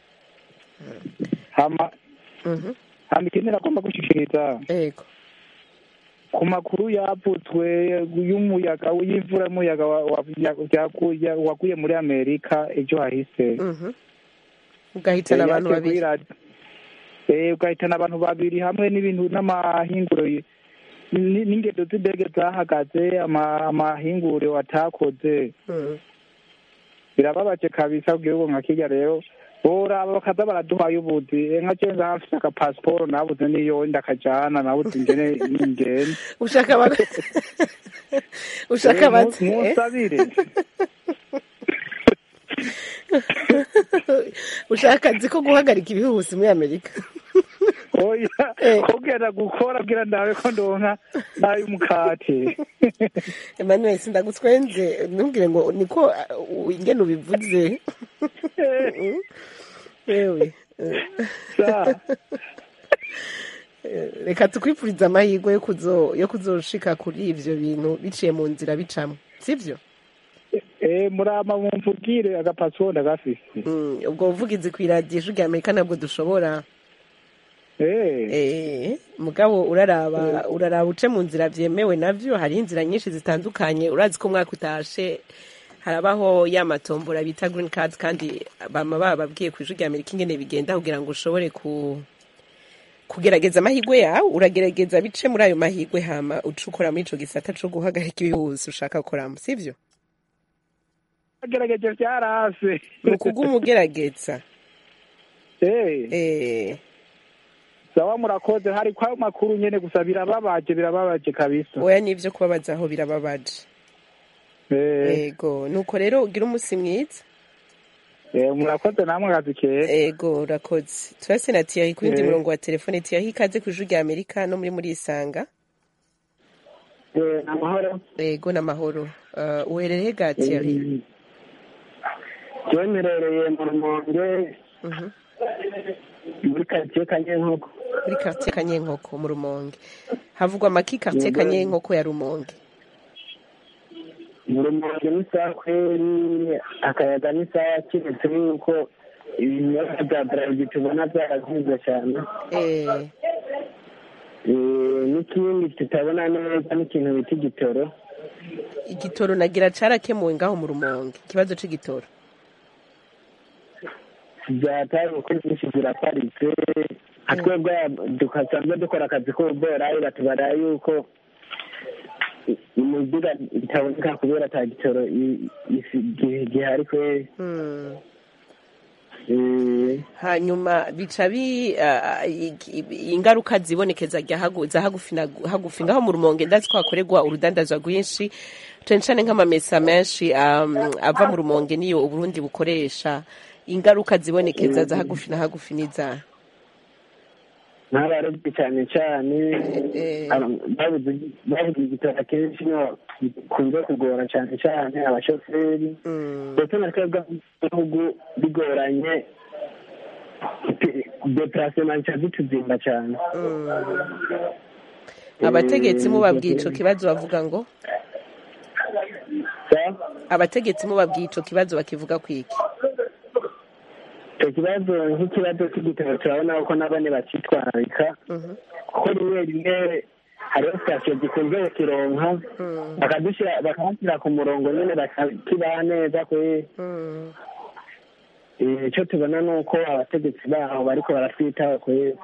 Speaker 10: Hama. Mhm. Hama ikindi nagomba gushikiriza.
Speaker 1: Ego.
Speaker 10: Ku makuru yavutswe y'umuyaga y'imvura y'umuyaga waguye muri Amerika ejo hahise.
Speaker 1: Mhm. Ugahitana abantu babiri.
Speaker 10: Eh ugahitana abantu babiri hamwe n'ibintu n'amahinguro n'ingendo z'indege zahagaze amahinguro watakoze. Birababaje kabisa ubwo nka kirya rero bora bakaza baraduhaye ubuzi nka cenga hafite aka passport nabuze niyo ndakajana nabuze ngene ingene
Speaker 1: ushaka bak ushaka bat
Speaker 10: musabire
Speaker 1: ushaka nzi ko guhagarika ibihuhusi muri Amerika.
Speaker 10: Oya kogera gukora bwira ndawe ko ndonka nayo mukate.
Speaker 1: Emmanuel sindagutwenze ntumbwire ngo niko ingene ubivuze. Ewe.
Speaker 10: Sa.
Speaker 1: Reka tukwipfuriza amahirwe yo kuzo yo kuzoshika kuri ivyo bintu biciye mu nzira bicamwe. Sivyo?
Speaker 10: Eh murama mumvugire agapasword agafise.
Speaker 1: Mm ubwo uvugize ku radio rya Amerika nabwo dushobora.
Speaker 10: Eh
Speaker 1: eh mugabo uraraba uraraba uce mu nzira vyemewe navyo hari inzira nyinshi zitandukanye urazi ko mwaka utashe harabaho ya matombora bita green cards kandi bama bababwiye ku ijwi rya Amerika ingene bigenda kugira ngo ushobore ku kugerageza amahirwe yawe uragerageza bice muri ayo mahirwe hama ucukora muri ico gisata co guhagarika ibihuhusi ushaka gukoramo sivyo?
Speaker 10: Gerageza byarase
Speaker 1: ukuguma ugerageza.
Speaker 10: Eh
Speaker 1: eh
Speaker 10: sawa murakoze hari kwa makuru nyene gusa birababaje birababaje kabisa.
Speaker 1: Oya nivyo kubabazaho birababaje.
Speaker 10: Eh
Speaker 1: ego nuko rero ugira umusi mwiza.
Speaker 10: Eh murakoze namwe akazi keza.
Speaker 1: Ego urakoze. Turase na Thierry ku yindi murongo wa telefone. Thierry ikaze ku ijwi rya Amerika no muri muri isanga.
Speaker 5: Eh namahoro.
Speaker 1: Ego namahoro. Uh, uherereye ga Thierry?
Speaker 5: Twemerereye mu Rumonge.
Speaker 1: Mhm.
Speaker 5: Muri quartier Kanyenkoko.
Speaker 1: Muri quartier Kanyenkoko mu Rumonge. Havugwa maki quartier Kanyenkoko ya Rumonge.
Speaker 5: Mu Rumonge n'isakwe akayaga n'isaya kiretse yuko ibinyobwa bya Bralirwa tubona byarazize cyane.
Speaker 1: Eh.
Speaker 5: Eh n'ikindi tutabona neza n'ikintu bita igitoro.
Speaker 1: Igitoro nagira carakemuwe ngaho mu Rumonge. Ikibazo c'igitoro.
Speaker 5: Byataye uko byinshi biraparitse atwebwe dukasanzwe dukora akazi k'ubwora batubara yuko umuziga itaboneka kubera ata gitoro gihari kwe.
Speaker 1: Hanyuma bica bi ingaruka zibonekeza za hagufi na hagufi ngaho mu Rumonge ndazi ko hakorerwa urudandazwa rwinshi cyane nk'amamesa menshi ava mu Rumonge niyo Uburundi bukoresha. Ingaruka zibonekeza za hagufi na hagufi niza
Speaker 5: n'abarobyi cyane cyane babuze babuze igitoro kenshi no kunze kugora cyane cyane abashoferi ndetse na twebwe ibihugu bigoranye deplacement cya bituzimba cyane.
Speaker 1: Abategetsi mubabwiye ico kibazo bavuga ngo abategetsi mubabwiye ico kibazo bakivuga kwiki?
Speaker 5: icyo kibazo nk'ikibazo cy'igitoro turabona ko n'abane bakitwararika kuko rimwe rimwe hariho sitasiyo zikunze kukironka bakadushyira bakahashyira ku murongo nyine bakakibaha neza kwe icyo tubona ni uko abategetsi baho bariko baratwitaho kwe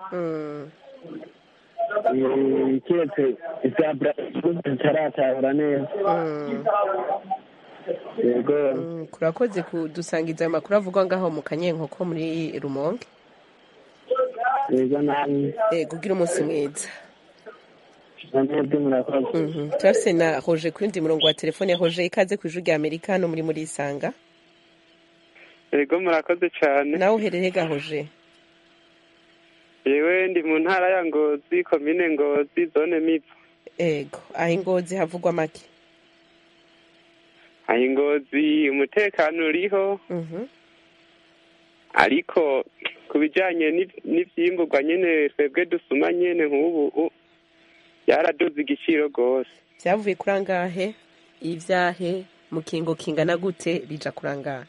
Speaker 5: kiretse ibya Brazil bitaratahura neza. Yego
Speaker 1: kurakoze kudusangiza amakuru avugwa ngaho mu Kanyenkoko muri Rumonge.
Speaker 5: Yego nani
Speaker 1: yego ugira umunsi mwiza.
Speaker 5: Nandebwe murakoze.
Speaker 1: Turase na Roger kuri ndi murongo wa telefone. Roger ikaze ku ijwi rya Amerika no muri muri Isanga.
Speaker 11: Yego murakoze cyane.
Speaker 1: Nawe uherereye ga Roger?
Speaker 11: Yewe ndi mu ntara ya Ngozi komine Ngozi zone Mivo.
Speaker 1: Ego aho Ngozi havugwa make?
Speaker 11: Aho Ngozi umutekano uriho ariko ku bijyanye n'ivyimburwa nyene twebwe dusuma nyene nk'ubu yaraduze igiciro rwose.
Speaker 1: Byavuye kuri angahe ivyahe mu kingo kingana gute bija kuri angahe?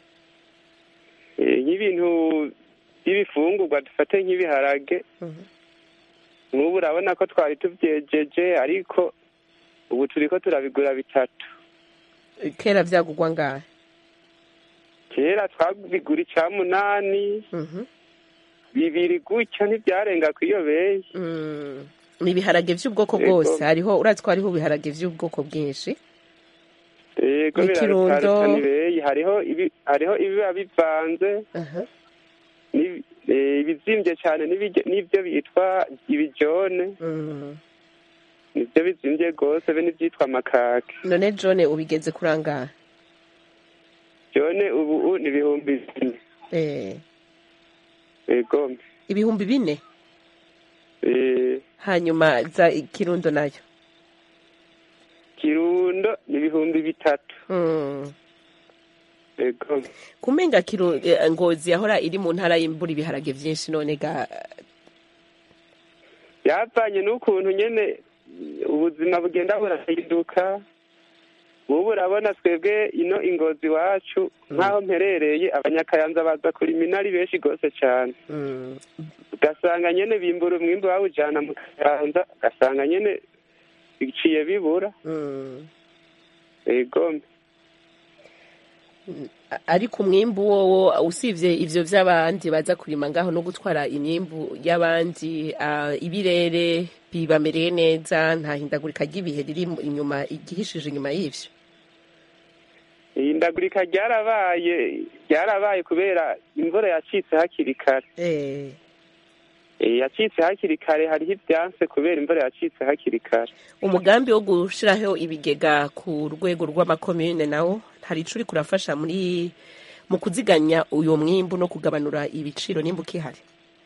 Speaker 11: Nk'ibintu ibifungurwa dufate nk'ibiharage nk'ubu urabona ko twari tuvyejeje ariko ubu turiko turabigura bitatu.
Speaker 1: Kera vyagugwa ngahe?
Speaker 11: Kera twabigura icamunani bibiri gutyo ntibyarenga kwiyobeye.
Speaker 1: Ni ibiharage vy'ubwoko bwose hariho uratwa hariho ibiharage vy'ubwoko bwinshi.
Speaker 11: Yego birarutandukanye hariho ibi hariho ibiba bivanze ibizimvye cyane n'ibyo bitwa ibijone nibyo bizimvye rwose be n'ibyitwa makake.
Speaker 1: None jone ubigeze kurangara?
Speaker 11: Jone ubu ni ibihumbi bine.
Speaker 1: Eh.
Speaker 11: Yego.
Speaker 1: Ibihumbi bine?
Speaker 11: Eh.
Speaker 1: Hanyuma za Kirundo nayo?
Speaker 11: Kirundo ni ibihumbi bitatu.
Speaker 1: Mm.
Speaker 11: Ego.
Speaker 1: Kumenga Kirundo Ngozi yahora iri mu ntara y'imbura ibiharage vyinshi none ga
Speaker 11: yavanye n'ukuntu nyene ubuzima bugenda burahinduka. Ubu urabona twebwe ino Ingozi wacu nk'aho mperereye abanyakayanza baza kuri minari benshi gose cyane. Ugasanga nyene bimbura umwimbu bawujana mu Kayanza ugasanga nyene biciye bibura. Ego.
Speaker 1: Ariko umwimbu wowo usivye ivyo vy'abandi baza kurima ngaho no gutwara imyimbu y'abandi ibirere bibamereye neza nta hindagurika ry'ibihe riri inyuma igihishije inyuma y'ivyo.
Speaker 11: Ihindagurika ryarabaye ryarabaye kubera imvura yacitse hakiri kare.
Speaker 1: Eh.
Speaker 11: Eh yacitse hakiri kare hariho ibyanse kubera imvura yacitse hakiri kare.
Speaker 1: Umugambi wo gushiraho ibigega ku rwego rw'amakomune nawo hari ico uri kurafasha muri mu kuziganya uyo mwimbu no kugabanura ibiciro nimbuki hari?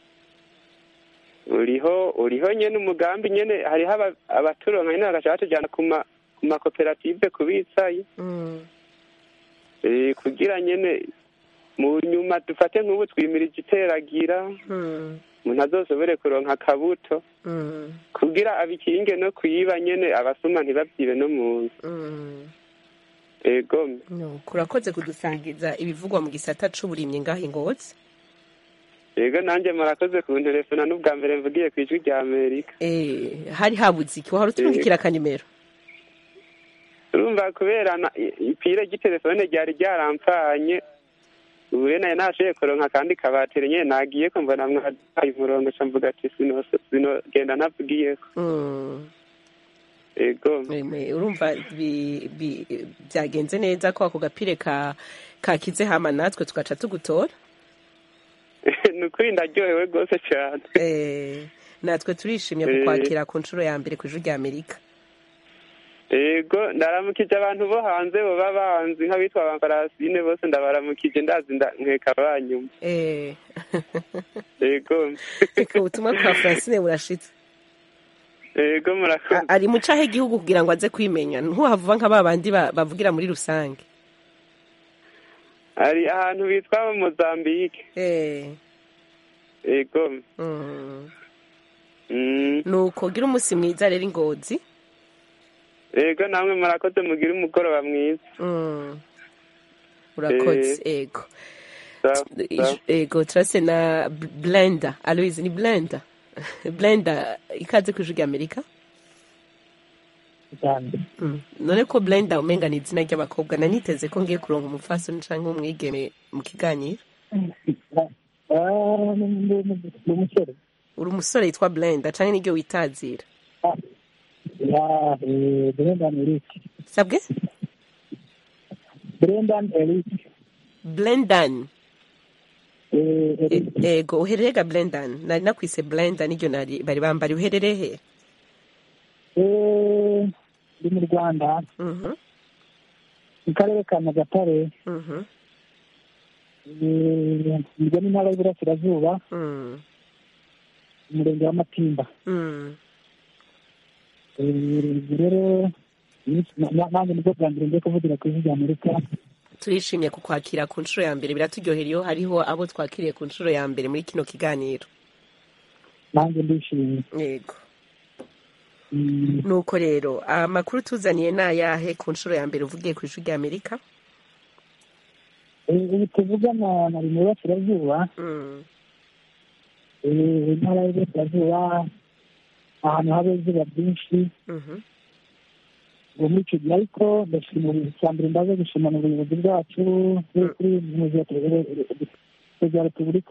Speaker 11: Uriho uriho nyene umugambi nyene hariho abaturonka nyene bagashaka tujana ku ma ku makoperative kubitsaye.
Speaker 1: Mm.
Speaker 11: Eh kugira nyene mu nyuma dufate nk'ubu twimirije iteragira.
Speaker 1: Mm.
Speaker 11: Umuntu azosobere kuronka akabuto.
Speaker 1: Mm.
Speaker 11: Kugira abikinge no kuyiba nyene abasuma ntibabyibe no mu.
Speaker 1: Mm.
Speaker 11: Ego.
Speaker 1: No, kurakoze kudusangiza ibivugwa mu gisata c'uburimye ngaho Ingozi.
Speaker 11: Ego nanje murakoze ku telefona n'ubwa mbere mvugiye ku ijwi rya Amerika.
Speaker 1: Eh, hari habuze iki wahora uturungikira kanimero?
Speaker 11: Urumva kubera ipire ry'itelefone ryari ryarampfanye. Ubu naye nashoboye kuronka kandi kabatere nyene nagiye ko mbona mwahaye umurongo ca mvuga ati sino sino genda navugiyeko.
Speaker 1: Mm.
Speaker 11: Ego.
Speaker 1: Urumva byagenze neza ko ako gapire ka kakize hama natwe tugaca tugutora?
Speaker 11: Nukuri ndaryohewe rwose cyane.
Speaker 1: Eh, natwe turishimye kukwakira ku nshuro ya mbere ku ijwi rya Amerika.
Speaker 11: Yego ndaramukije abantu bo hanze baba banzi nk'abitwa Bamparasine bose ndabaramukije ndazi nkeka banyuma.
Speaker 1: Eh.
Speaker 11: Yego.
Speaker 1: Eko ubutumwa kwa Francine burashitse.
Speaker 11: Yego murakoze.
Speaker 1: Ari mu cahe igihugu kugira ngo aze kwimenya. Ntuhavuva nka babandi bavugira muri rusange.
Speaker 11: Ari ahantu bitwa Mozambique.
Speaker 1: Eh.
Speaker 11: Yego.
Speaker 1: Mm.
Speaker 11: Mm.
Speaker 1: Nuko gira umusi mwiza rero Ingozi.
Speaker 11: Yego namwe murakoze mugira umugoroba mwiza.
Speaker 1: Mm. Urakoze ego.
Speaker 11: So,
Speaker 1: ego turase na Blender. Aloise ni Blender. Blender ikaze kujuga Amerika. Mm. None ko Blender umenga ni izina ry'abakobwa na niteze ko ngiye kuronka umufasoni canke umwigeme mu kiganiro.
Speaker 6: Ah, ni umusore.
Speaker 1: Uri umusore yitwa Blender canke niryo witazira?
Speaker 6: Ya, eh, Brendan Eric.
Speaker 1: Sabwe?
Speaker 6: Brendan Eric.
Speaker 1: Blendan.
Speaker 6: Eh,
Speaker 1: ego uherereye ga Blendan. Nari nakwise Blendan niryo nari bari bambari uherereye he?
Speaker 6: Eh, ndi mu Rwanda.
Speaker 1: Mhm.
Speaker 6: Mu karere ka Nyagatare.
Speaker 1: Mhm.
Speaker 6: Eh, ndi mu ntara y'Iburasirazuba.
Speaker 1: Mhm.
Speaker 6: Umurenge wa Matimba.
Speaker 1: Mhm.
Speaker 6: rero nanjye nibwo bwa mbere ngiye kuvugira ku ijwi ry'Amerika.
Speaker 1: Turishimye kukwakira ku nshuro ya mbere, biraturyohera iyo hariho abo twakiriye ku nshuro ya mbere muri kino kiganiro.
Speaker 6: Nanjye ndishimye.
Speaker 1: Yego. Nuko rero amakuru tuzaniye nayahe ku nshuro ya mbere uvugiye ku ijwi ry'Amerika?
Speaker 6: Ubu tuvugana na rimwe y'Iburasirazuba. Intara y'Iburasirazuba ahantu haba izuba ryinshi. Ubu muri icyo gihe ariko ndashima icya mbere ndaza gushima mu buyobozi bwacu kuri perezida wa repubulika.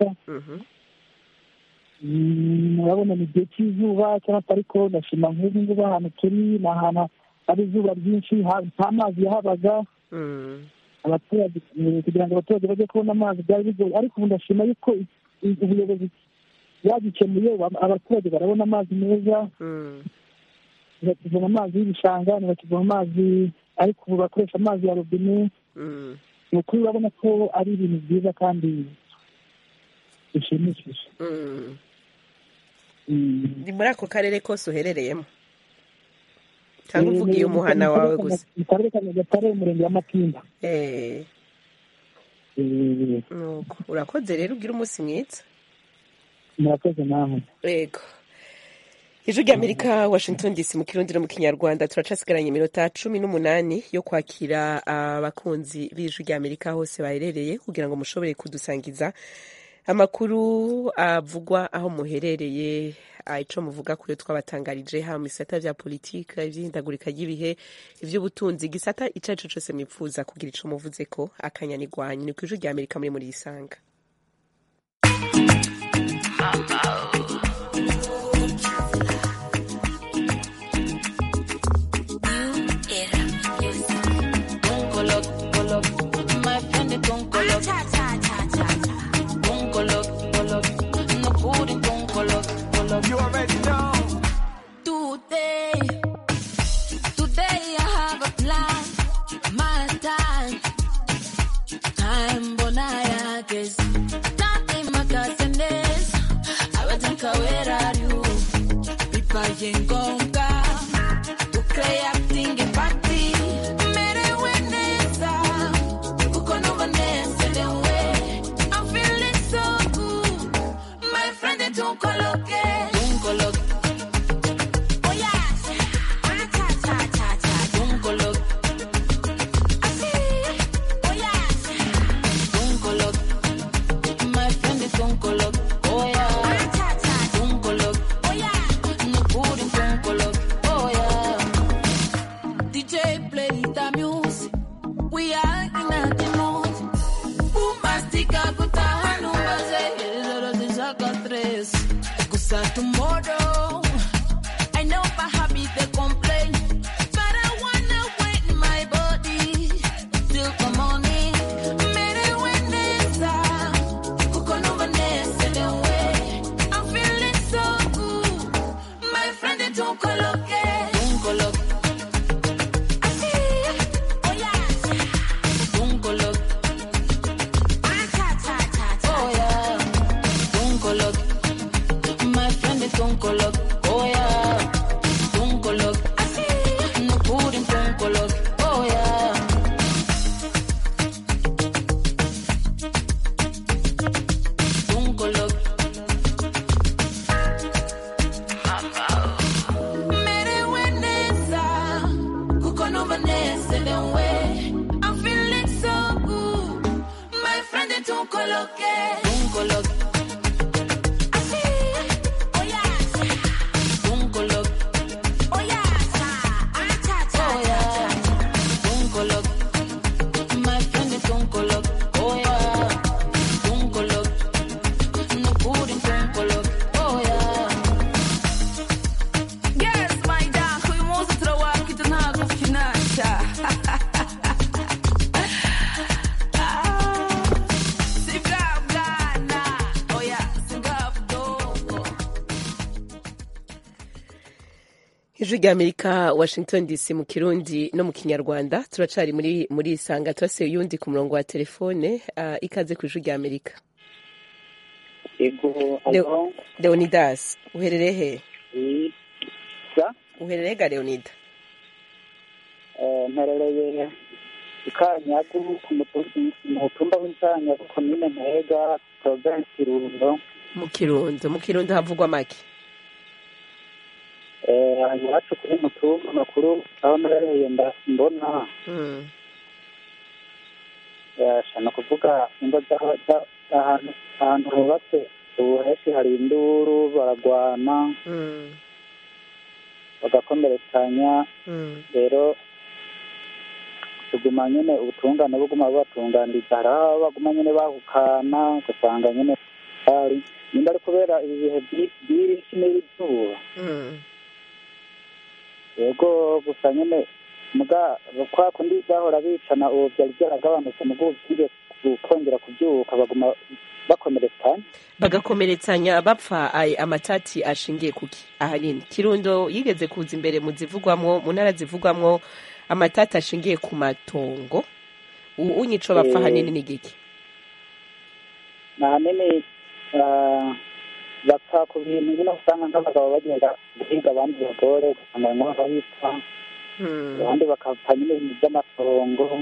Speaker 6: Urabona ni igihe cy'izuba cyangwa se ariko ndashima nk'ubu ngubu ahantu turi ni ahantu hari izuba ryinshi nta mazi yahabaga. Abaturage kugira ngo abaturage bajye kubona amazi byari bigoye, ariko ubu ndashima yuko ubuyobozi bwagikemuye, abaturage barabona amazi meza. Ntibakivoma amazi y'ibishanga, ntibakivoma amazi ariko ubu bakoresha amazi ya robine. Ni ukuri urabona ko ari ibintu byiza kandi bishimishije.
Speaker 1: Ni muri ako karere kose uherereyemo cyangwa uvugiye umuhana wawe gusa?
Speaker 6: Mu karere ka Nyagatare, umurenge wa Matimba.
Speaker 1: Urakoze rero, ugira umunsi mwiza.
Speaker 6: Murakoze namwe.
Speaker 1: Yego. Ijwi ry'Amerika, Washington D C, mu Kirundi no mu Kinyarwanda. Turacasigaranye iminota cumi n'umunani yo kwakira abakunzi b'Ijwi ry'Amerika hose baherereye kugira ngo mushobore kudusangiza amakuru avugwa aho muherereye, ico muvuga kuri twabatangarije ha mu bisata vya politika, ivy'ihindagurika ry'ibihe, ivy'ubutunzi, igisata ico arico cose mwipfuza kugira ico muvuze ko akanyanirwanyu. Ni kw'Ijwi ry'Amerika muri muri isanga.
Speaker 7: You already know. Today, today I have a plan. My time, time bonaya guess. Time my cousiness. I will think where are you? People ain't gonga. To creating a party. Mere wenesa. Uko no vanessa the way. I'm feeling so good. My friend don't coloque. Tomorrow, I know my habits they complain, but I wanna wait my body till the morning. Mere Vanessa, kuko no Vanessa the way. I'm feeling so good. My friend they don't coloque, don't coloque.
Speaker 12: un coloque, un coloque. Así, oye, un coloque, oye, cha, cha, cha, un coloque. My friend is un coloque, oh yeah, un coloque. No put in un coloque, oh yeah. Yes, my dad, we must throw up kita na kufinasha.
Speaker 1: ijwi rya amerika washington dc mu kirundi no mu kinyarwanda turacari muri muri isanga turase yundi ku murongo wa telefone uh, ikaze ku ijwi rya amerika.
Speaker 13: Ego,
Speaker 1: Leo, Leonidas uherereye he?
Speaker 13: Mm. Ja?
Speaker 1: Uherereye ga Leonida?
Speaker 13: Eh, mperereye ikanyagu ku mutumba w'Insanyagu komine Ntega province Kirundo.
Speaker 1: Mu Kirundo, mu Kirundo havugwa make.
Speaker 13: Eh, iwacu kuri mutumba makuru aho mperereye mbona.
Speaker 1: Mm.
Speaker 13: Yashana kuvuga ingo z'aho ahantu ahantu hubatse ubu henshi hari induru baragwana
Speaker 1: Mm.
Speaker 13: bagakomeretsanya.
Speaker 1: Mm.
Speaker 13: Rero tuguma nyene ubutungane buguma bubatunganiriza hari aho baguma nyene bahukana ugasanga nyene hari nimba ari kubera ibi bihe by'isi n'izuba.
Speaker 1: Mm.
Speaker 13: Yego gusa nyene muga kwa kundi bahora bicana ubu byari byaragabanutse mu bw'ubwire kongera kubyuka baguma bakomeretsanya
Speaker 1: bagakomeretsanya bapfa ay amatati ashingiye kuki ahanini Kirundo yigeze kuza imbere mu zivugwamwo mu ntara zivugwamwo amatati ashingiye ku matongo unyico bapfa hanini n'igiki
Speaker 13: na hanini uh, bapfa ku bintu bino usanga nk'abagabo bagenda guhiga abandi bagore ugasanga barimo barabipfa abandi bakapfa nyine ibintu by'amatongo.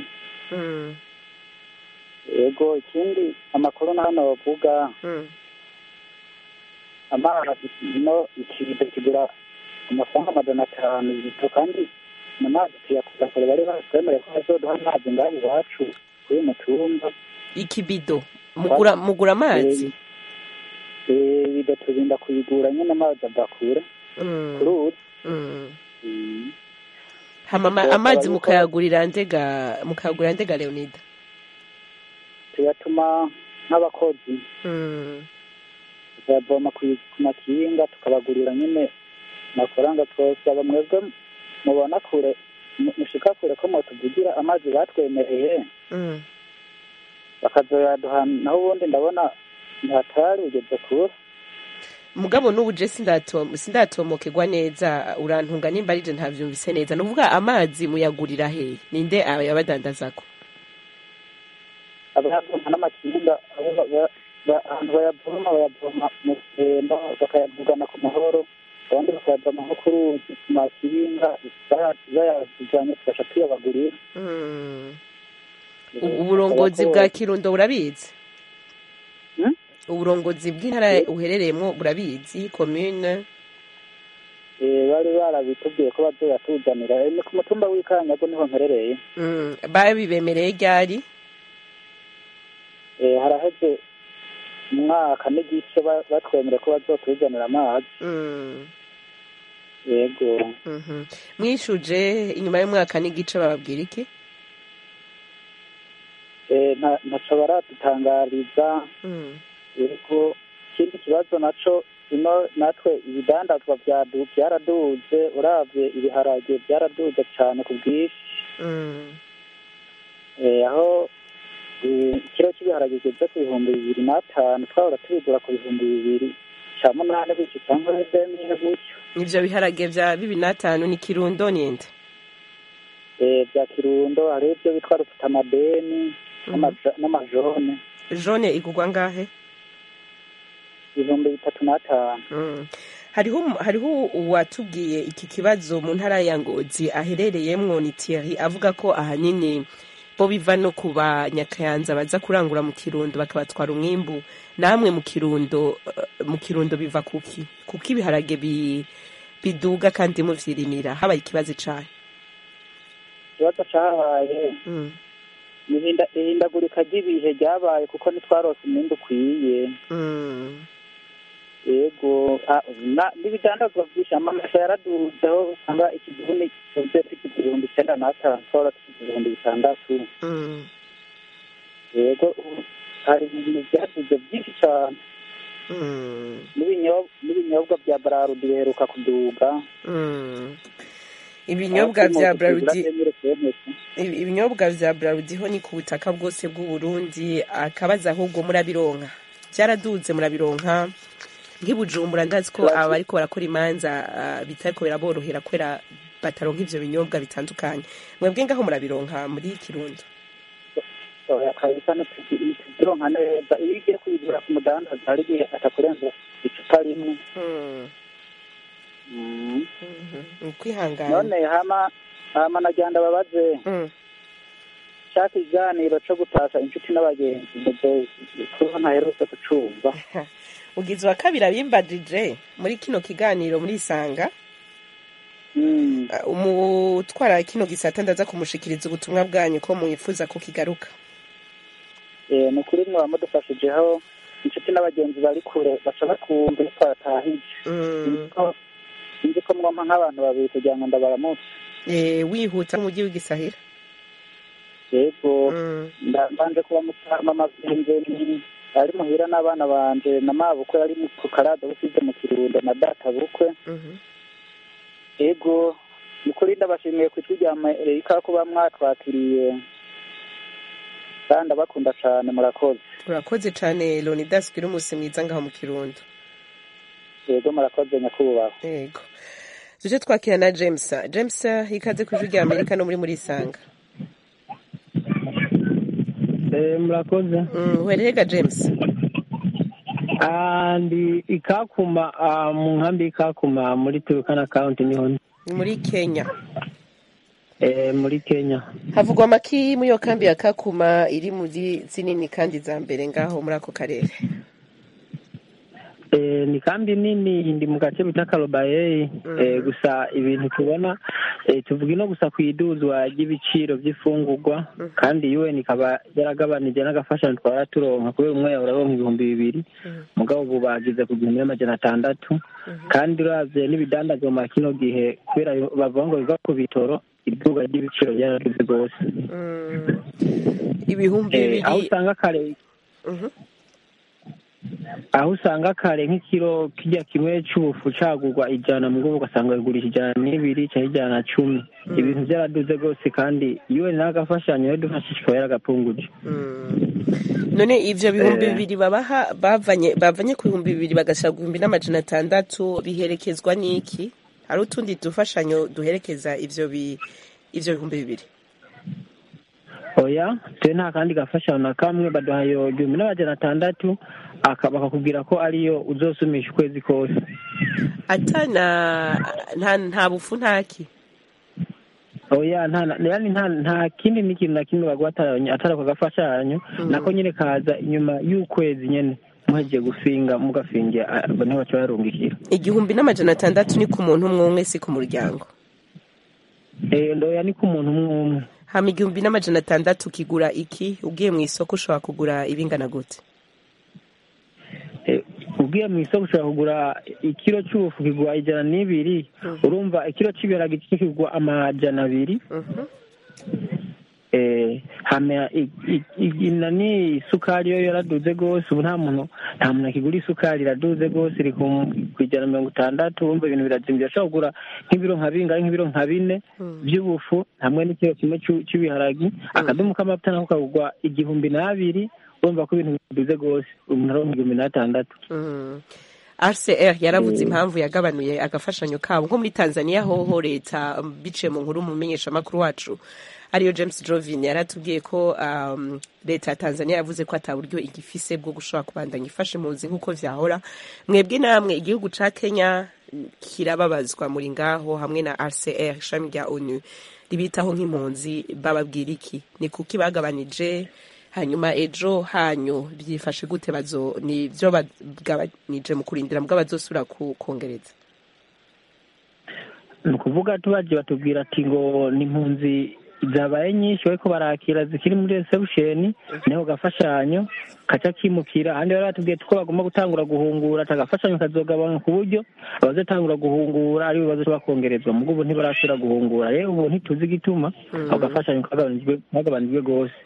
Speaker 13: Yego ikindi amakuru na hano bavuga amazi no ikibido kigura amafaranga amajana atanu ibito kandi mu mazi tuyakura kure bari batwemereye ko bazoduha amazi ngaho iwacu kuri mutumba.
Speaker 1: Ikibido mugura mugura amazi
Speaker 13: eh ibido turinda kuyigura nyine amazi adakura kuri ubu.
Speaker 1: Hama amazi mukayagurira ndega mukayagurira ndega Leonida
Speaker 13: tuyatuma nk'abakozi tuyavoma ku makinga tukabagurira nyine amafaranga twosaba mwebwe mubona kure mushika kure ko mutuvugira amazi batwemereye bakazoyaduha naho ubundi ndabona ntatari ugeze kure
Speaker 1: mugabo n'ubu je sindatom sindatomokegwa neza urantunga nimba arije ntavyumvise neza nuvuga amazi muyagurira he ninde abadandazako
Speaker 13: abavoma n'amakinga abantu bayavoma bayavoma mu kigenda bakayavugana ku mahoro abandi bakayavoma nko ku ruzi ku makinga bayajyanye tugaca tuyabagurira.
Speaker 1: Uburongozi bwa Kirundo burabizi uburongozi bw'intara uherereyemo burabizi commune
Speaker 13: bari barabitubwiye ko bazoyatuzanira ni ku mutumba w'Ikanyago niho mperereye.
Speaker 1: Babibemereye ryari?
Speaker 13: haraheze umwaka n'igice batwemere ko bazotuzanira amazi. Yego
Speaker 1: mwishuje inyuma y'umwaka n'igice bababwira iki?
Speaker 13: ntaco baradutangariza. Yego ikindi kibazo naco ino natwe ibidandazwa byaraduze uravye ibiharage byaraduze cyane ku bwinshi aho ikiro cy'ibiharage kigeze ku bihumbi bibiri n'atanu twahora tubigura ku bihumbi bibiri cya munani gutyo cyangwa n'imwe gutyo.
Speaker 1: Ivyo biharage vya bibiri n'atanu ni Kirundo ninde?
Speaker 13: Eh vya Kirundo hari ibyo bitwa rufutamadeni n'amajone.
Speaker 1: Jone igugwa ngahe?
Speaker 13: Ibihumbi bitatu n'atanu.
Speaker 1: hariho hariho uwatubwiye iki kibazo mu ntara ya Ngozi aherereyemwo ni Thierry avuga ko ahanini bo biva no kuba Nyakayanza baza kurangura mu Kirundo bakabatwara umwimbu namwe mu Kirundo mu Kirundo biva kuki kuki ibiharage bi biduga kandi muvyirimira habaye ikibazo cyane
Speaker 13: ikibazo cyahaye ihinda- ihindagurika ry'ibihe ryabaye kuko ntitwarose umwimbu ukwiye yego ah, na- n'ibidandazwa byinshi amamesa yaraduzeho usanga ikiguni cyose kigura ibihumbi icyenda n'atanu twara tugize ibihumbi bitandatu yego ubu hari ibintu byaduze byinshi cyane N'ibinyob- n'ibinyobwa bya bararudi biheruka kuduga
Speaker 1: ibinyobwa
Speaker 13: Abakomoka
Speaker 1: vya
Speaker 13: ku
Speaker 1: Braludi
Speaker 13: Emirates Emirates.
Speaker 1: ibi- ibinyobwa vya Braludi ho ni ku butaka bwose bw'u Burundi akabaza ahubwo murabironka byaraduze murabironka nk'ibujumbura ndazi ko aba bariko barakora imanza ah, bitariko biraborohera kwera bataronka ivyo binyobwa bitandukanye mwebwe ngaho murabironka muri Kirundo
Speaker 13: oya kabisa ntituzironka neza iyo ugiye kuyigura ku mudandaza hari igihe atakurenza icupa rimwe Mm.
Speaker 1: ukwihangana
Speaker 13: none hama hama nagira ndababaze cya kiganiro co gutasha inshuti n'abagenzi muzo kuko ntaherutse kucumva
Speaker 1: ugize wa kabiri abimbadije muri kino kiganiro muri Isanga Ah, umutwara kino gisata ndaza kumushikiriza ubutumwa bwanyu ko mwifuza ko kigaruka
Speaker 13: Eh, ni ukuri mwe mudufashijeho inshuti n'abagenzi bari kure baca bakumva iyo twatahije Niko- sinzi ko mwompa nk'abantu babiri kugira ngo ndabaramutse
Speaker 1: eh wihuta mu mujyi w'igisahira
Speaker 13: yego nda- mbanje kuba mama Benjeni ari muhira n'abana banje na mabukwe ari mu- ku karada busize mu Kirundo na data bukwe yego ni ukuri ndabashimiye ku ijwi rya Amerika kuba mwatwakiriye kandi abakunda cyane murakoze
Speaker 1: urakoze cane Leonidas kuri umunsi mwiza ngaho mu Kirundo
Speaker 13: yego murakoze nyakubahwa
Speaker 1: yego tuje twakira na James James ikaze ku ijwi rya Amerika no muri muri Isanga
Speaker 14: Eh, murakoze
Speaker 1: mm werega James
Speaker 14: andi ikakuma ah, mu nkambi ikakuma muri Turkana County niho ndi.
Speaker 1: ni muri Kenya
Speaker 14: eh muri Kenya
Speaker 1: havugwa maki muri yo kambi ya Kakuma iri muri zinini kandi za mbere ngaho muri ako karere
Speaker 14: eh ni kambi nini ndi mu gace bita Karobaye eh gusa ibintu tubona eh tuvuga no gusa kwiduzwa ry'ibiciro by'ifungurwa kandi U N ikaba yaragabanije n'agafashanyo twara turonka kubera umwe yahoraronka ibihumbi bibiri mugabo ubu bagize ku gihumbi n'amajana atandatu kandi uravye n'ibidandazwa mu kino gihe kubera bavuga ngo biva ku bitoro iduga ry'ibiciro ryaragize rwose
Speaker 1: ibihumbi bibiri
Speaker 14: aho usanga kare aho usanga kare nk'ikiro kijya kimwe cy'ubufu cagurwa ijana mu bwo ugasanga bigurisha ijana n'ibiri cyangwa ijana na cumi ibintu byaraduze rwose kandi iyo n'agafashanyo yo dufashishwa yaragapunguje
Speaker 1: none ivyo bihumbi bibiri babaha bavanye bavanye ku bihumbi bibiri bagashaka ibihumbi n'amajana atandatu biherekezwa n'iki hari utundi dufashanyo duherekeza ivyo bi ivyo bihumbi bibiri
Speaker 14: oya twe nta kandi gafashanyo na kamwe baduhayo igihumbi n'amajana atandatu bakakubwira ko ariyo uzosumisha ukwezi kose
Speaker 1: atana nta nta bufu ntaki
Speaker 14: oya nta yani nta nta kindi n'ikintu na kimwe bagwa atara kwa gafashanyo nako nyine kaza inyuma y'ukwezi nyene muheje gufinga mugafingira niho baca barungikira
Speaker 1: igihumbi n'amajana atandatu ni ku muntu umwe umwe si ku muryango
Speaker 14: eh ndoya ni ku muntu umwe umwe
Speaker 1: hama igihumbi n'amajana atandatu kigura iki ugiye mu isoko ushobora kugura ibingana gute
Speaker 14: ugiye mu isoko ushobora kugura ikiro cy'ubufu kigura ijana n'ibiri urumva ikiro cy'ibiharage kigura amajana abiri eh hama nani isukari yo yaraduze rwose ubu nta muntu nta muntu akigura isukari iraduze rwose iri ku ijana mirongo itandatu urumva ibintu birazimbye ashobora kugura nk'ibiro nka bingahe nk'ibiro nka bine by'ubufu hamwe n'ikiro kimwe cy'ibiharage akadumu k'amavuta nako kagurwa igihumbi n'abiri urumva ko ibintu biduze rwose umuntu aronka igihumbi n'atandatu
Speaker 1: R C R yaravuze impamvu yagabanuye agafashanyo kabo nko muri Tanzania hoho leta biciye mu nkuru mu menyeshamakuru wacu ariyo James Jovin yaratubwiye ko um, leta ya Tanzania yavuze ko ataburyo igifise bwo gushobora kubandanya ifashe impunzi nk'uko vyahora mwebwe namwe igihugu ca Kenya kirababazwa muri ngaho hamwe na R C R ishami rya ONU ribitaho nk'impunzi bababwira iki ni kuki bagabanije hanyuma ejo hanyu byifashe gute bazo ni byo bagabanije mu kurindira mbwa bazosura ku kongereza
Speaker 14: nukuvuga tubaje batubwira ati ngo ni impunzi zabaye nyinshi bariko barakira zikiri muri reception niho gafashanyo kaca kimukira ahandi bari batubwiye ko bagomba gutangura guhungura atagafashanyo kazogabanywa ku buryo abazotangura guhungura ari bibazo bakongerezwa mugo ubu ntibarasubira guhungura rero ubu ntituzi igituma ako gafashanyo kagabanijwe kagabanijwe gose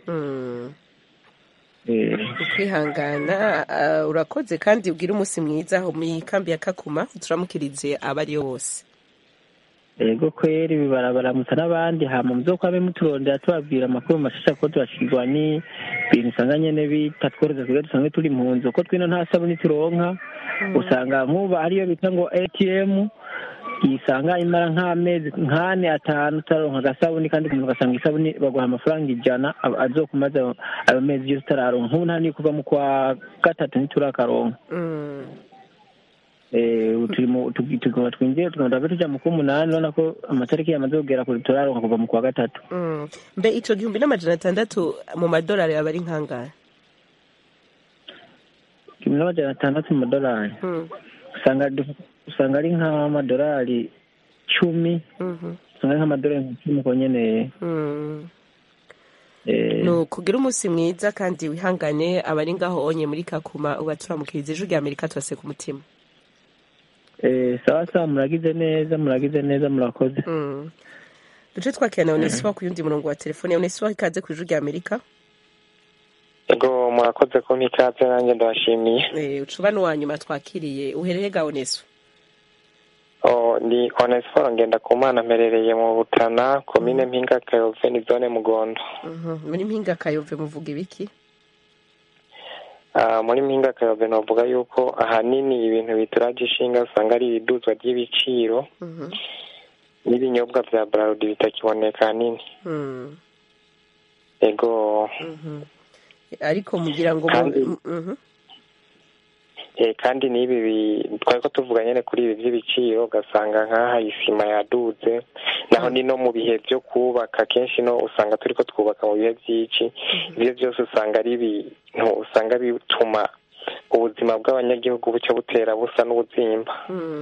Speaker 1: ukwihangana uh, urakoze kandi ubwira umunsi mwiza aho mu kambi ya Kakuma turamukirize abariyo bose.
Speaker 14: Ego kweri bibarabaramutsa n'abandi hama muzokwame muturondera tubabwira amakuru mashasha ko turashikirwa ni bintu usanga nyene bitatworoza kugira dusanzwe turi impunzi ko twino nta sabuni turonka usanga nkuba ariyo bita ngo A T M isanga imara nk'amezi nkane atanu taronka agasabuni kandi umuntu ugasanga isabuni baguha amafaranga ijana azokumaza ayo mezi yose tararonka nk'ubu nta ni kuva mu kwa gatatu ntiturakaronka. Eh turimo tugomba twinjiye tugomba tuja mu kumunani nona ko amatariki yamaze kugera kuri turaronka kuva mu kwa gatatu.
Speaker 1: Mbe ico gihumbi n'amajana atandatu mu madolari abari nkangara?
Speaker 14: Igihumbi n'amajana atandatu mu madolari usanga usanga ari nk'amadolari cumi usanga ari nk'amadolari cumi ko nyene.
Speaker 1: No kugira umunsi mwiza kandi wihangane abari ngaho onye muri Kakuma ubaturamukiriza ijwi rya Amerika twase ku mutima.
Speaker 14: Eh sawa sawa muragize neza muragize neza murakoze.
Speaker 1: Mm. Duce twakena Onesphore ku yundi murongo wa telefone. Onesphore ikaze ku ijwi rya Amerika.
Speaker 15: Ego murakoze ko mikaze nanjye ndabashimiye.
Speaker 1: Eh ucuba no wanyuma twakiriye uhereye ga Onesphore.
Speaker 15: Oh ni Onesphore ngenda kumana mperereye mu Butana komine Mpinga Kayove ni zone Mugondo.
Speaker 1: Mhm. Muri Mpinga Kayove muvuga ibiki?
Speaker 15: Uh, muri Mpinga Kayove novuga yuko ahanini ibintu bituraje ishinga usanga ari ibiduzwa ry'ibiciro
Speaker 1: mhm
Speaker 15: n'ibinyobwa vya Bralud bitakiboneka hanini.
Speaker 1: Mhm.
Speaker 15: Ego
Speaker 1: mhm ariko mugira ngo mhm
Speaker 15: eh kandi nibi twari ko tuvuga nyene kuri ibi by'ibiciro gasanga nkaha isima yaduze naho ni no mu bihe byo kubaka kenshi no usanga turi ko twubaka mu bihe by'ici ibyo byose usanga ari ibintu usanga bituma ubuzima bw'abanyagihugu bucyo butera busa n'ubuzimba.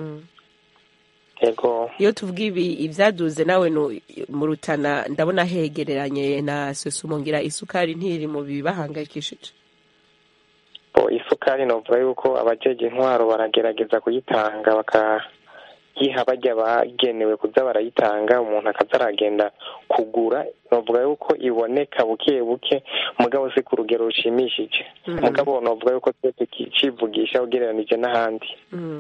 Speaker 15: Ego
Speaker 1: iyo tuvuga ibi ibyaduze nawe no mu Rutana ndabona hegereranye na Sosumongira isukari ntiri mu bibahangayikishije.
Speaker 15: O isukari novuga yuko abajeje intwaro baragerageza kuyitanga bakayiha bajya bagenewe kuza barayitanga umuntu akazaragenda kugura novuga yuko iboneka buke buke mugabo se ku rugero rushimishije mugabo novuga yuko twese kicivugisha ugereranije n'ahandi.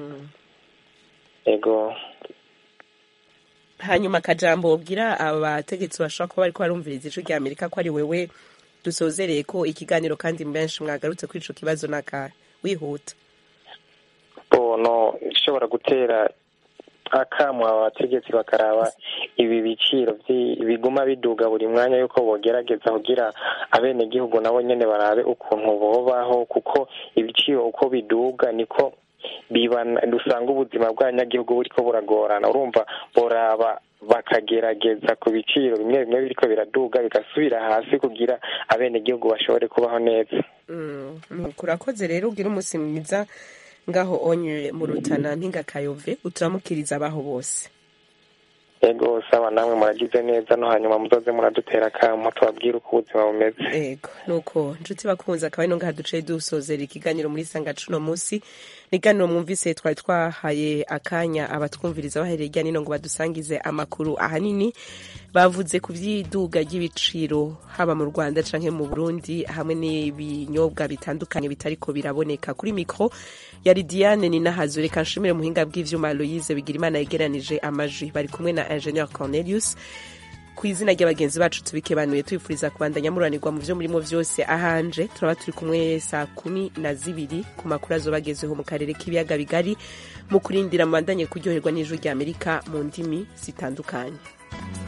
Speaker 15: Ego
Speaker 1: hanyuma kajambo ubwira abategetsi bashaka ko bariko barumviriza ijwi rya Amerika ko ari wewe dusozereye ko ikiganiro kandi benshi mwagarutse kuri ico kibazo naka wihuta.
Speaker 15: Bono ishobora gutera akamwa abategetsi bakaraba ibi biciro biguma biduga buri mwanya yuko bogerageza kugira abene gihugu nabo nyene barabe ukuntu bobaho kuko ibiciro uko biduga niko bibana dusanga ubuzima bw'abanyagihugu buriko buragorana urumva boraba bakagerageza ku biciro bimwe bimwe biriko biraduga bigasubira hasi kugira abene gihugu bashobore kubaho neza.
Speaker 1: Mm, kurakoze rero ugira umunsi mwiza ngaho onye mu Rutana Mpinga Kayove uturamukiriza abaho bose.
Speaker 15: Ego sawa namwe muragize neza no hanyuma muzoze muradutera kamo tubabwira uko ubuzima bumeze.
Speaker 1: Ego nuko nshuti bakunza akaba ino ngaha duce dusozera ikiganiro muri sanga cuno munsi niganiro mwumvise twari twahaye akanya abatwumviriza bahereye irya nino ngo badusangize amakuru ahanini bavuze ku vyiduga ry'ibiciro haba mu Rwanda canke mu Burundi hamwe n'ibinyobwa bitandukanye bitariko biraboneka. Kuri mikro yari Diane ni nahazo reka nshimire muhinga bw'ivyuma Aloise Bigirimana yegeranije amajwi bari kumwe na Engineer Cornelius kwizina ry'abagenzi bacu tubikebanuye twifuriza kubandanya muranirwa mu vyo murimo vyose ahanje turaba turi kumwe saa kumi na zibiri ku makuru azobagezeho mu karere k'ibiyaga bigari mu kurindira mubandanye kuryoherwa n'ijwi rya Amerika mu ndimi zitandukanye.